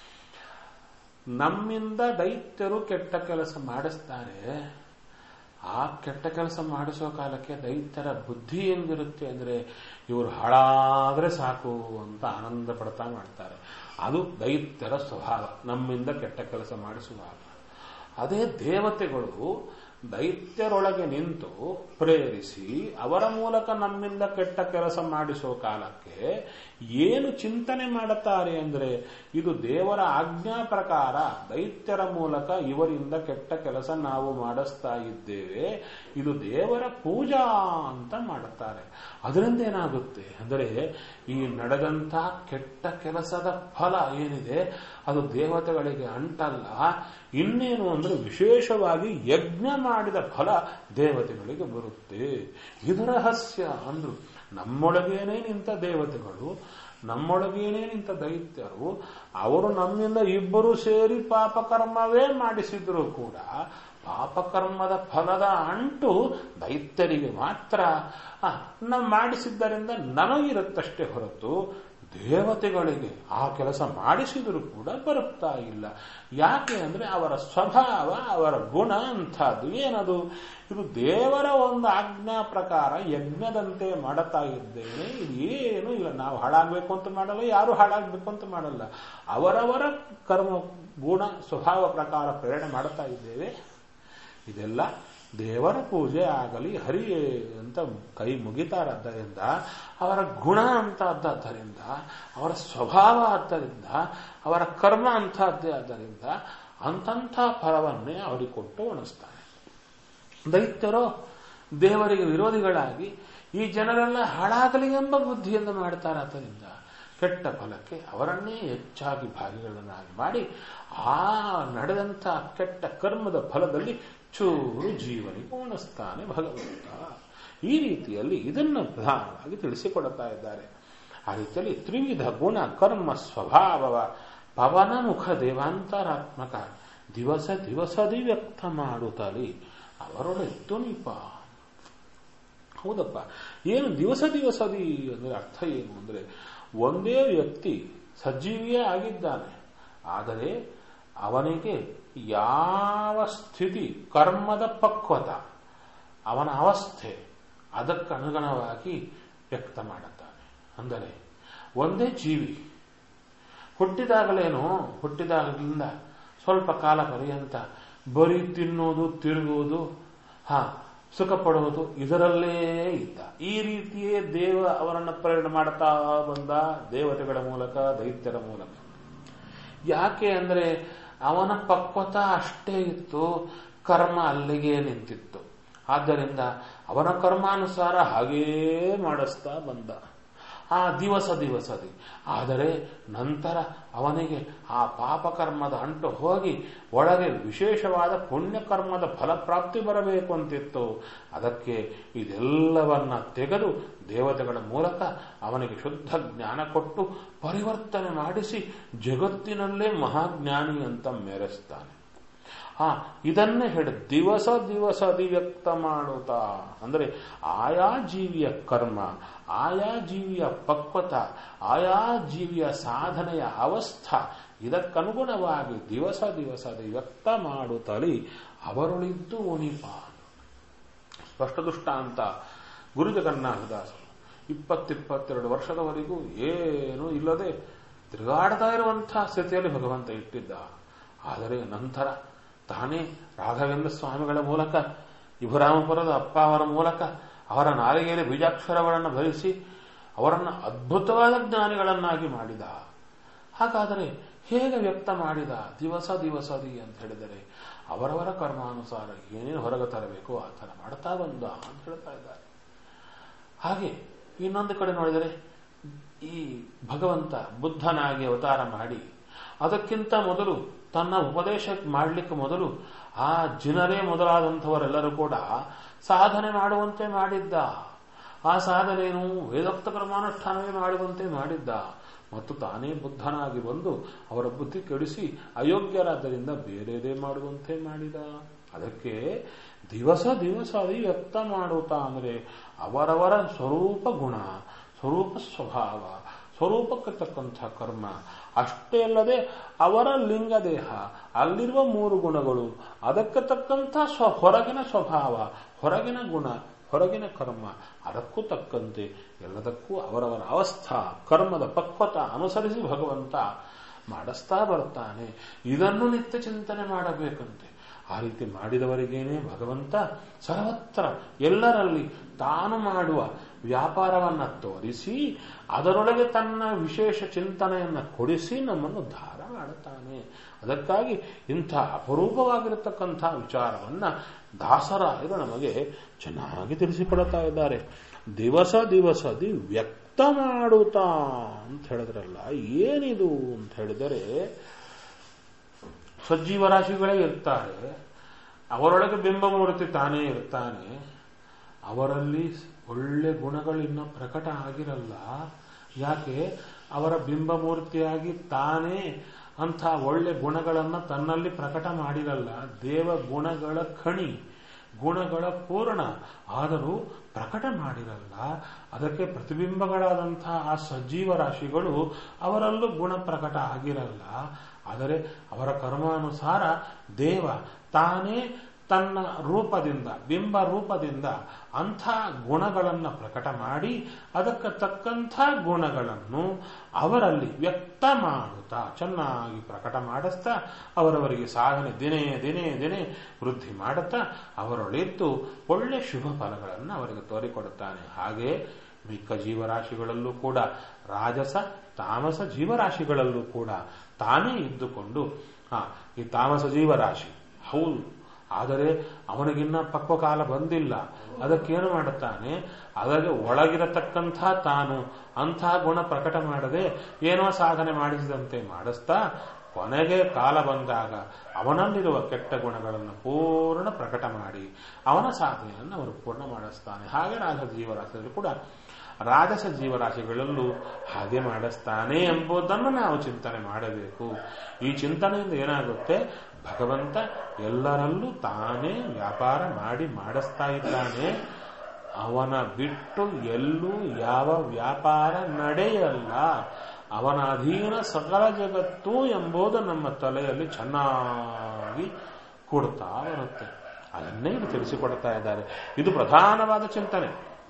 ನಮ್ಮಿಂದ ದೈತ್ಯರು ಕೆಟ್ಟ ಕೆಲಸ ಮಾಡಿಸ್ತಾರೆ. ಆ ಕೆಟ್ಟ ಕೆಲಸ ಮಾಡಿಸೋ ಕಾಲಕ್ಕೆ ದೈತ್ಯರ ಬುದ್ಧಿ ಹೆಂಗಿರುತ್ತೆ ಅಂದ್ರೆ, ಇವರು ಹಾಳಾದ್ರೆ ಸಾಕು ಅಂತ ಆನಂದ ಪಡ್ತಾ ಮಾಡ್ತಾರೆ. ಅದು ದೈತ್ಯರ ಸ್ವಭಾವ, ನಮ್ಮಿಂದ ಕೆಟ್ಟ ಕೆಲಸ ಮಾಡಿಸುವಾಗ. ಅದೇ ದೇವತೆಗಳು ದೈತ್ಯರೊಳಗೆ ನಿಂತು ಪ್ರೇರಿಸಿ ಅವರ ಮೂಲಕ ನಮ್ಮಿಂದ ಕೆಟ್ಟ ಕೆಲಸ ಮಾಡಿಸೋ ಕಾಲಕ್ಕೆ ಏನು ಚಿಂತನೆ ಮಾಡುತ್ತಾರೆ ಅಂದರೆ ಇದು ದೇವರ ಆಜ್ಞಾ ಪ್ರಕಾರ ದೈತ್ಯರ ಮೂಲಕ ಇವರಿಂದ ಕೆಟ್ಟ ಕೆಲಸ ನಾವು ಮಾಡಿಸ್ತಾ ಇದ್ದೇವೆ, ಇದು ದೇವರ ಪೂಜಾ ಅಂತ ಮಾಡುತ್ತಾರೆ. ಅದರಿಂದ ಏನಾಗುತ್ತೆ ಅಂದರೆ ಈ ನಡೆದಂಥ ಕೆಟ್ಟ ಕೆಲಸದ ಫಲ ಏನಿದೆ ಅದು ದೇವತೆಗಳಿಗೆ ಅಂಟಲ್ಲ, ಇನ್ನೇನು ಅಂದ್ರೆ ವಿಶೇಷವಾಗಿ ಯಜ್ಞ ಮಾಡಿದ ಫಲ ದೇವತೆಗಳಿಗೆ ಬರುತ್ತೆ. ಇದು ರಹಸ್ಯ ಅಂದ್ರು. ನಮ್ಮೊಳಗೇನೆ ನಿಂತ ದೇವತೆಗಳು, ನಮ್ಮೊಳಗೇನೆ ನಿಂತ ದೈತ್ಯರು, ಅವರು ನಮ್ಮಿಂದ ಇಬ್ಬರು ಸೇರಿ ಪಾಪಕರ್ಮವೇ ಮಾಡಿಸಿದ್ರು ಕೂಡ ಪಾಪಕರ್ಮದ ಫಲದ ಅಂಟು ದೈತ್ಯರಿಗೆ ಮಾತ್ರ ನಾವು ಮಾಡಿಸಿದ್ದರಿಂದ ನನಗಿರುತ್ತಷ್ಟೇ ಹೊರತು ದೇವತೆಗಳಿಗೆ ಆ ಕೆಲಸ ಮಾಡಿಸಿದರೂ ಕೂಡ ಬರುತ್ತಾ ಇಲ್ಲ. ಯಾಕೆ ಅಂದ್ರೆ ಅವರ ಸ್ವಭಾವ, ಅವರ ಗುಣ ಅಂಥದ್ದು. ಏನದು? ಇದು ದೇವರ ಒಂದು ಆಜ್ಞಾ ಪ್ರಕಾರ ಯಜ್ಞದಂತೆ ಮಾಡುತ್ತಾ ಇದ್ದೇನೆ, ಇದು ಏನು ಇಲ್ಲ. ನಾವು ಹಾಳಾಗಬೇಕು ಅಂತ ಮಾಡಲ್ಲ, ಯಾರು ಹಾಳಾಗಬೇಕು ಅಂತ ಮಾಡಲ್ಲ. ಅವರವರ ಕರ್ಮ ಗುಣ ಸ್ವಭಾವ ಪ್ರಕಾರ ಪ್ರೇರಣೆ ಮಾಡುತ್ತಾ ಇದ್ದೇವೆ. ಇದೆಲ್ಲ ದೇವರ ಪೂಜೆ ಆಗಲಿ ಹರಿಯೇ ಅಂತ ಕೈ ಮುಗಿತಾರದ್ದರಿಂದ, ಅವರ ಗುಣ ಅಂತ ಆದ್ದರಿಂದ, ಅವರ ಸ್ವಭಾವ ಆದ್ದರಿಂದ, ಅವರ ಕರ್ಮ ಅಂತಹದ್ದೇ ಆದ್ದರಿಂದ ಅಂತಂಥ ಫಲವನ್ನೇ ಅವರಿಗೆ ಕೊಟ್ಟು ಉಣಿಸ್ತಾನೆ. ದೈತ್ಯರೋ ದೇವರಿಗೆ ವಿರೋಧಿಗಳಾಗಿ ಈ ಜನರೆಲ್ಲ ಹಾಳಾಗಲಿ ಎಂಬ ಬುದ್ಧಿಯಿಂದ ಮಾಡ್ತಾರೆ. ಆದ್ದರಿಂದ ಕೆಟ್ಟ ಫಲಕ್ಕೆ ಅವರನ್ನೇ ಹೆಚ್ಚಾಗಿ ಭಾಗಿಗಳನ್ನಾಗಿ ಮಾಡಿ ಆ ನಡೆದಂಥ ಕೆಟ್ಟ ಕರ್ಮದ ಫಲದಲ್ಲಿ ಚೂರು ಜೀವನಿಗೆ ಉಣಿಸ್ತಾನೆ ಭಗವಂತ. ಈ ರೀತಿಯಲ್ಲಿ ಇದನ್ನು ಪ್ರಧಾನವಾಗಿ ತಿಳಿಸಿಕೊಡುತ್ತಾ ಇದ್ದಾರೆ. ಆ ರೀತಿಯಲ್ಲಿ ತ್ರಿವಿಧ ಗುಣ ಕರ್ಮ ಸ್ವಭಾವವ ಪವನಮುಖ ದೇವಾಂತರಾತ್ಮಕ ದಿವಸ ದಿವಸದಿ ವ್ಯಕ್ತ ಮಾಡುತ್ತಲಿ ಅವರೊಳೆತ್ತು ನಿಪ. ಹೌದಪ್ಪ, ಏನು ದಿವಸ ದಿವಸದಿ ಅಂದ್ರೆ ಅರ್ಥ ಏನು ಅಂದ್ರೆ ಒಂದೇ ವ್ಯಕ್ತಿ ಸಜೀವಿಯೇ ಆಗಿದ್ದಾನೆ, ಆದರೆ ಅವನಿಗೆ ಯಾವ ಸ್ಥಿತಿ ಕರ್ಮದ ಪಕ್ವತ ಅವನ ಅವಸ್ಥೆ ಅದಕ್ಕನುಗುಣವಾಗಿ ವ್ಯಕ್ತ ಮಾಡುತ್ತಾನೆ. ಅಂದರೆ ಒಂದೇ ಜೀವಿ ಹುಟ್ಟಿದಾಗಲೇನೋ ಹುಟ್ಟಿದಾಗಲಿಂದ ಸ್ವಲ್ಪ ಕಾಲ ಪರ್ಯಂತ ಬರೀ ತಿನ್ನೋದು, ತಿರುಗುವುದು, ಹಾ ಸುಖ ಪಡುವುದು ಇದರಲ್ಲೇ ಇದ್ದ. ಈ ರೀತಿಯೇ ದೇವ ಅವರನ್ನು ಪ್ರೇರಣೆ ಮಾಡುತ್ತಾ ಬಂದ, ದೇವತೆಗಳ ಮೂಲಕ, ದೈತ್ಯರ ಮೂಲಕ. ಯಾಕೆ ಅಂದ್ರೆ ಅವನ ಪಕ್ವತ ಅಷ್ಟೇ ಇತ್ತು, ಕರ್ಮ ಅಲ್ಲಿಗೆ ನಿಂತಿತ್ತು. ಆದ್ದರಿಂದ ಅವನ ಕರ್ಮಾನುಸಾರ ಹಾಗೇ ಮಾಡಿಸ್ತಾ ಬಂದ ಆ ದಿವಸ ದಿವಸದಿ. ಆದರೆ ನಂತರ ಅವನಿಗೆ ಆ ಪಾಪಕರ್ಮದ ಅಂಟು ಹೋಗಿ ಒಳಗೆ ವಿಶೇಷವಾದ ಪುಣ್ಯಕರ್ಮದ ಫಲಪ್ರಾಪ್ತಿ ಬರಬೇಕು ಅಂತಿತ್ತು. ಅದಕ್ಕೆ ಇದೆಲ್ಲವನ್ನ ತೆಗೆದು ದೇವತೆಗಳ ಮೂಲಕ ಅವನಿಗೆ ಶುದ್ಧ ಜ್ಞಾನ ಕೊಟ್ಟು ಪರಿವರ್ತನೆ ಮಾಡಿಸಿ ಜಗತ್ತಿನಲ್ಲೇ ಮಹಾಜ್ಞಾನಿ ಅಂತ ಮೆರೆಸ್ತಾನೆ. ಆ ಇದನ್ನೇ ಹೇಳಿ ದಿವಸ ದಿವಸದಿ ವ್ಯಕ್ತ ಮಾಡುತ್ತಾ ಅಂದ್ರೆ ಆಯಾ ಜೀವಿಯ ಕರ್ಮ, ಆಯಾ ಜೀವಿಯ ಪಕ್ವತ, ಆಯಾ ಜೀವಿಯ ಸಾಧನೆಯ ಅವಸ್ಥಾ ಇದಕ್ಕನುಗುಣವಾಗಿ ದಿವಸ ದಿವಸದಿ ವ್ಯಕ್ತ ಮಾಡುತ್ತಲಿ ಅವರುಳಿದ್ದು ಉಣಿಪ. ಸ್ಪಷ್ಟದುಷ್ಟ ಅಂತ ಗುರು ಜಗನ್ನಾಥದಾಸರು ಇಪ್ಪತ್ತಿಪ್ಪತ್ತೆರಡು ವರ್ಷದವರೆಗೂ ಏನೂ ಇಲ್ಲದೆ ತಿರುಗಾಡ್ತಾ ಇರುವಂತಹ ಸ್ಥಿತಿಯಲ್ಲಿ ಭಗವಂತ ಇಟ್ಟಿದ್ದ. ಆದರೆ ನಂತರ ತಾನೇ ರಾಘವೇಂದ್ರ ಸ್ವಾಮಿಗಳ ಮೂಲಕ, ಇಭರಾಮಪುರದ ಅಪ್ಪ ಅವರ ಮೂಲಕ ಅವರ ನಾಲಿಗೆಯಲ್ಲಿ ಬೀಜಾಕ್ಷರಗಳನ್ನು ಭರಿಸಿ ಅವರನ್ನು ಅದ್ಭುತವಾದ ಜ್ಞಾನಿಗಳನ್ನಾಗಿ ಮಾಡಿದ. ಹಾಗಾದರೆ ಹೇಗೆ ವ್ಯಕ್ತ ಮಾಡಿದ? ದಿವಸ ದಿವಸದಿ ಅಂತ ಹೇಳಿದರೆ ಅವರವರ ಕರ್ಮಾನುಸಾರ ಏನೇನು ಹೊರಗೆ ತರಬೇಕೋ ಆ ಥರ ಮಾಡ್ತಾ ಬಂದ ಅಂತ ಹೇಳ್ತಾ ಇದ್ದಾರೆ. ಹಾಗೆ ಇನ್ನೊಂದು ಕಡೆ ನೋಡಿದರೆ ಈ ಭಗವಂತ ಬುದ್ಧನಾಗಿ ಅವತಾರ ಮಾಡಿ ಅದಕ್ಕಿಂತ ಮೊದಲು ತನ್ನ ಉಪದೇಶ ಮಾಡಲಿಕ್ಕೆ ಮೊದಲು ಆ ಜಿನರೇ ಮೊದಲಾದಂಥವರೆಲ್ಲರೂ ಕೂಡ ಸಾಧನೆ ಮಾಡುವಂತೆ ಮಾಡಿದ್ದ. ಆ ಸಾಧನೆಯನ್ನು ವೇದೋಕ್ತ ಕರ್ಮಾನುಷ್ಠಾನವೇ ಮಾಡುವಂತೆ ಮಾಡಿದ್ದ. ಮತ್ತು ತಾನೇ ಬುದ್ಧನಾಗಿ ಬಂದು ಅವರ ಬುದ್ಧಿ ಕೆಡಿಸಿ ಅಯೋಗ್ಯರಾದ್ದರಿಂದ ಬೇರೆದೇ ಮಾಡುವಂತೆ ಮಾಡಿದ. ಅದಕ್ಕೆ ದಿವಸ ದಿವಸ ಅದು ವ್ಯಕ್ತ ಮಾಡುತ್ತಾ ಅಂದರೆ ಅವರವರ ಸ್ವರೂಪ ಗುಣ, ಸ್ವರೂಪ ಸ್ವಭಾವ, ಸ್ವರೂಪಕ್ಕೆ ತಕ್ಕಂಥ ಕರ್ಮ ಅಷ್ಟೇ ಅಲ್ಲದೆ ಅವರ ಲಿಂಗದೇಹ, ಅಲ್ಲಿರುವ ಮೂರು ಗುಣಗಳು, ಅದಕ್ಕೆ ತಕ್ಕಂಥ ಸ್ವ ಹೊರಗಿನ ಸ್ವಭಾವ, ಹೊರಗಿನ ಗುಣ, ಹೊರಗಿನ ಕರ್ಮ, ಅದಕ್ಕೂ ತಕ್ಕಂತೆ ಎಲ್ಲದಕ್ಕೂ ಅವರವರ ಅವಸ್ಥಾ ಕರ್ಮದ ಪಕ್ವತ ಅನುಸರಿಸಿ ಭಗವಂತ ಮಾಡಿಸ್ತಾ ಬರ್ತಾನೆ. ಇದನ್ನು ನಿತ್ಯ ಚಿಂತನೆ ಮಾಡಬೇಕಂತೆ. ಆ ರೀತಿ ಮಾಡಿದವರಿಗೇನೆ ಭಗವಂತ ಸರ್ವತ್ರ ಎಲ್ಲರಲ್ಲಿ ತಾನು ಮಾಡುವ ವ್ಯಾಪಾರವನ್ನು ತೋರಿಸಿ ಅದರೊಳಗೆ ತನ್ನ ವಿಶೇಷ ಚಿಂತನೆಯನ್ನು ಕೊಡಿಸಿ ನಮ್ಮನ್ನು ಧಾರ ಮಾಡುತ್ತಾನೆ. ಅದಕ್ಕಾಗಿ ಇಂಥ ಅಪರೂಪವಾಗಿರತಕ್ಕಂಥ ವಿಚಾರವನ್ನ ದಾಸರಾಯರು ನಮಗೆ ಚೆನ್ನಾಗಿ ತಿಳಿಸಿಕೊಡುತ್ತಾ ಇದ್ದಾರೆ. ದಿವಸ ದಿವಸದಿ ವ್ಯಕ್ತ ಮಾಡುತ್ತಾ ಅಂತ ಹೇಳಿದ್ರಲ್ಲ, ಏನಿದು ಅಂತ ಹೇಳಿದರೆ ಸಜ್ಜೀವರಾಶಿಗಳೇ ಇರ್ತಾರೆ, ಅವರೊಳಗೆ ಬಿಂಬಮೂರ್ತಿ ತಾನೇ ಇರ್ತಾನೆ, ಅವರಲ್ಲಿ ಒಳ್ಳೆ ಗುಣಗಳಿನ್ನ ಪ್ರಕಟ ಆಗಿರಲ್ಲ. ಯಾಕೆ? ಅವರ ಬಿಂಬಮೂರ್ತಿಯಾಗಿ ತಾನೇ ಅಂಥ ಒಳ್ಳೆ ಗುಣಗಳನ್ನು ತನ್ನಲ್ಲಿ ಪ್ರಕಟ ಮಾಡಿರಲ್ಲ. ದೇವ ಗುಣಗಳ ಖಣಿ, ಗುಣಗಳ ಪೂರ್ಣ, ಆದರೂ ಪ್ರಕಟ ಮಾಡಿರಲ್ಲ. ಅದಕ್ಕೆ ಪ್ರತಿಬಿಂಬಗಳಾದಂಥ ಆ ಸಜೀವ ರಾಶಿಗಳು ಅವರಲ್ಲೂ ಗುಣ ಪ್ರಕಟ ಆಗಿರಲ್ಲ. ಆದರೆ ಅವರ ಕರ್ಮಾನುಸಾರ ದೇವ ತಾನೇ ತನ್ನ ರೂಪದಿಂದ, ಬಿಂಬ ರೂಪದಿಂದ ಅಂಥ ಗುಣಗಳನ್ನು ಪ್ರಕಟ ಮಾಡಿ ಅದಕ್ಕೆ ತಕ್ಕಂಥ ಗುಣಗಳನ್ನು ಅವರಲ್ಲಿ ವ್ಯಕ್ತ ಮಾಡುತ್ತಾ ಚೆನ್ನಾಗಿ ಪ್ರಕಟ ಮಾಡಿಸ್ತಾ ಅವರವರಿಗೆ ಸಾಧನೆ ದಿನೇ ದಿನೇ ದಿನೇ ವೃದ್ಧಿ ಮಾಡುತ್ತಾ ಅವರೊಳಿದ್ದು ಒಳ್ಳೆ ಶುಭ ಫಲಗಳನ್ನು ಅವರಿಗೆ ತೋರಿಕೊಡುತ್ತಾನೆ. ಹಾಗೆ ಮಿಕ್ಕ ಜೀವರಾಶಿಗಳಲ್ಲೂ ಕೂಡ, ರಾಜಸ ತಾಮಸ ಜೀವರಾಶಿಗಳಲ್ಲೂ ಕೂಡ ತಾನೇ ಇದ್ದುಕೊಂಡು, ಹಾ ಈ ತಾಮಸ ಜೀವರಾಶಿ ಹೌದು, ಆದರೆ ಅವನಿಗಿನ್ನ ಪಕ್ವ ಕಾಲ ಬಂದಿಲ್ಲ, ಅದಕ್ಕೇನು ಮಾಡುತ್ತಾನೆ, ಅದಕ್ಕೆ ಒಳಗಿರತಕ್ಕಂಥ ತಾನು ಅಂಥ ಗುಣ ಪ್ರಕಟ ಮಾಡದೆ ಏನೋ ಸಾಧನೆ ಮಾಡಿಸಿದಂತೆ ಮಾಡಿಸ್ತಾ ಕೊನೆಗೆ ಕಾಲ ಬಂದಾಗ ಅವನಲ್ಲಿರುವ ಕೆಟ್ಟ ಗುಣಗಳನ್ನು ಪೂರ್ಣ ಪ್ರಕಟ ಮಾಡಿ ಅವನ ಸಾಧನೆಯನ್ನು ಅವರು ಪೂರ್ಣ ಮಾಡಿಸ್ತಾನೆ. ಹಾಗೆ ರಾಜಸ ಜೀವರಾಶಿಗಳು ಕೂಡ ರಾಜಸ ಜೀವರಾಶಿಗಳಲ್ಲೂ ಹಾಗೆ ಮಾಡಿಸ್ತಾನೆ ಎಂಬುದನ್ನು ನಾವು ಚಿಂತನೆ ಮಾಡಬೇಕು. ಈ ಚಿಂತನೆಯಿಂದ ಏನಾಗುತ್ತೆ, ಭಗವಂತ ಎಲ್ಲರಲ್ಲೂ ತಾನೇ ವ್ಯಾಪಾರ ಮಾಡಿ ಮಾಡಿಸ್ತಾ ಇದ್ದಾನೆ. ಅವನ ಬಿಟ್ಟು ಎಲ್ಲೂ ಯಾವ ವ್ಯಾಪಾರ ನಡೆಯಲ್ಲ. ಅವನ ಅಧೀನ ಸಕಲ ಜಗತ್ತು ಎಂಬುದು ನಮ್ಮ ತಲೆಯಲ್ಲಿ ಚೆನ್ನಾಗಿ ಕೊಡ್ತಾ ಬರುತ್ತೆ. ಅದನ್ನೇ ಇದು ತಿಳಿಸಿಕೊಡ್ತಾ ಇದ್ದಾರೆ. ಇದು ಪ್ರಧಾನವಾದ ಚಿಂತನೆ.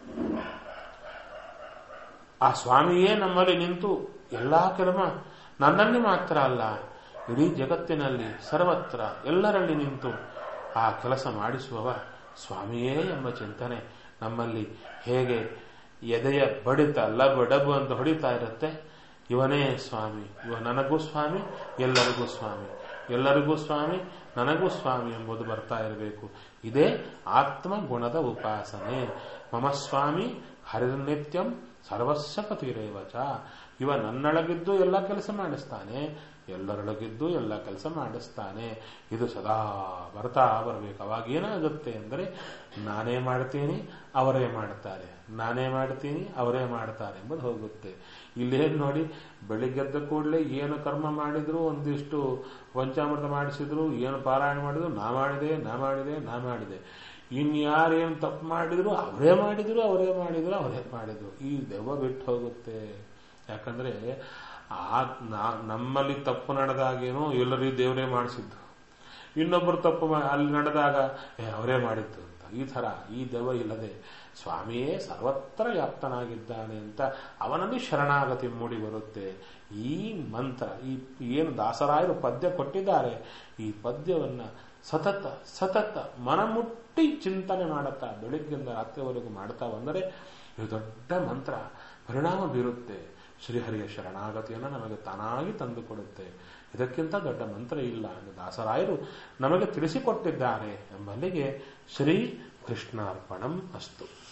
ಆ ಸ್ವಾಮಿಯೇ ನಮ್ಮಲ್ಲಿ ನಿಂತು ಎಲ್ಲಾ ಕರ್ಮ ನನ್ನಲ್ಲಿ ಮಾತ್ರ ಅಲ್ಲ, ಇಡೀ ಜಗತ್ತಿನಲ್ಲಿ ಸರ್ವತ್ರ ಎಲ್ಲರಲ್ಲಿ ನಿಂತು ಆ ಕೆಲಸ ಮಾಡಿಸುವವ ಸ್ವಾಮಿಯೇ ಎಂಬ ಚಿಂತನೆ ನಮ್ಮಲ್ಲಿ ಹೇಗೆ ಎದೆಯ ಬಡಿತ ಲಬ್ ಡಬ್ ಅಂತ ಹೊಡಿತಾ ಇರುತ್ತೆ. ಇವನೇ ಸ್ವಾಮಿ, ಇವ ನನಗೂ ಸ್ವಾಮಿ, ಎಲ್ಲರಿಗೂ ಸ್ವಾಮಿ, ಎಲ್ಲರಿಗೂ ಸ್ವಾಮಿ, ನನಗೂ ಸ್ವಾಮಿ ಎಂಬುದು ಬರ್ತಾ ಇರಬೇಕು. ಇದೇ ಆತ್ಮ ಗುಣದ ಉಪಾಸನೆ. ಮಮ ಸ್ವಾಮಿ ಹರಿರ್ನಿತ್ಯಂ ಸರ್ವಸ್ವ ಪತಿರೇವಚ. ಇವ ನನ್ನೊಳಗಿದ್ದು ಎಲ್ಲ ಕೆಲಸ ಮಾಡಿಸ್ತಾನೆ, ಎಲ್ಲರೊಳಗಿದ್ದು ಎಲ್ಲ ಕೆಲಸ ಮಾಡಿಸ್ತಾನೆ. ಇದು ಸದಾ ಬರ್ತಾ ಬರಬೇಕು. ಅವಾಗ ಏನಾಗುತ್ತೆ ಅಂದರೆ, ನಾನೇ ಮಾಡ್ತೀನಿ ಅವರೇ ಮಾಡ್ತಾರೆ, ನಾನೇ ಮಾಡ್ತೀನಿ ಅವರೇ ಮಾಡ್ತಾರೆ ಎಂಬುದು ಹೋಗುತ್ತೆ. ಇಲ್ಲೇನು ನೋಡಿ, ಬೆಳಿಗ್ಗೆದ್ದ ಕೂಡಲೇ ಏನು ಕರ್ಮ ಮಾಡಿದ್ರು, ಒಂದಿಷ್ಟು ಪಂಚಾಮೃತ ಮಾಡಿಸಿದ್ರು, ಏನು ಪಾರಾಯಣ ಮಾಡಿದ್ರು, ನಾ ಮಾಡಿದೆ ನಾ ಮಾಡಿದೆ ನಾ ಮಾಡಿದೆ ಇನ್ಯಾರೇನು ತಪ್ಪು ಮಾಡಿದ್ರು ಅವರೇ ಮಾಡಿದ್ರು ಅವರೇ ಮಾಡಿದ್ರು ಅವರೇ ಮಾಡಿದ್ರು ಈ ದೆವ್ವ ಬಿಟ್ಟು ಹೋಗುತ್ತೆ. ಯಾಕಂದ್ರೆ ಆ ನಮ್ಮಲ್ಲಿ ತಪ್ಪು ನಡೆದಾಗೇನೋ ಎಲ್ಲರೂ ದೇವರೇ ಮಾಡಿಸಿದ್ದು, ಇನ್ನೊಬ್ಬರು ತಪ್ಪು ಅಲ್ಲಿ ನಡೆದಾಗ ಅವರೇ ಮಾಡಿದ್ದು ಅಂತ ಈ ತರ ಈ ದೆವ್ವ ಇಲ್ಲದೆ ಸ್ವಾಮಿಯೇ ಸರ್ವತ್ರ ವ್ಯಾಪ್ತನಾಗಿದ್ದಾನೆ ಅಂತ ಅವನಲ್ಲಿ ಶರಣಾಗತಿ ಮೂಡಿ ಬರುತ್ತೆ. ಈ ಮಂತ್ರ, ಈ ಏನು ದಾಸರಾಯರು ಪದ್ಯ ಕೊಟ್ಟಿದ್ದಾರೆ, ಈ ಪದ್ಯವನ್ನ ಸತತ ಸತತ ಮನಮುಟ್ಟಿ ಚಿಂತನೆ ಮಾಡುತ್ತಾ ಬೆಳಿಗ್ಗೆಯಿಂದ ರಾತ್ರಿವರೆಗೂ ಮಾಡ್ತಾ ಬಂದರೆ ಇದು ದೊಡ್ಡ ಮಂತ್ರ ಪರಿಣಾಮ ಬೀರುತ್ತೆ. ಶ್ರೀಹರಿಯ ಶರಣಾಗತಿಯನ್ನು ನಮಗೆ ತಾನಾಗಿ ತಂದುಕೊಡುತ್ತೆ. ಇದಕ್ಕಿಂತ ದೊಡ್ಡ ಮಂತ್ರ ಇಲ್ಲ ಎಂದು ದಾಸರಾಯರು ನಮಗೆ ತಿಳಿಸಿಕೊಟ್ಟಿದ್ದಾರೆ ಎಂಬಲ್ಲಿಗೆ ಶ್ರೀ ಕೃಷ್ಣಾರ್ಪಣಂ ಅಸ್ತು.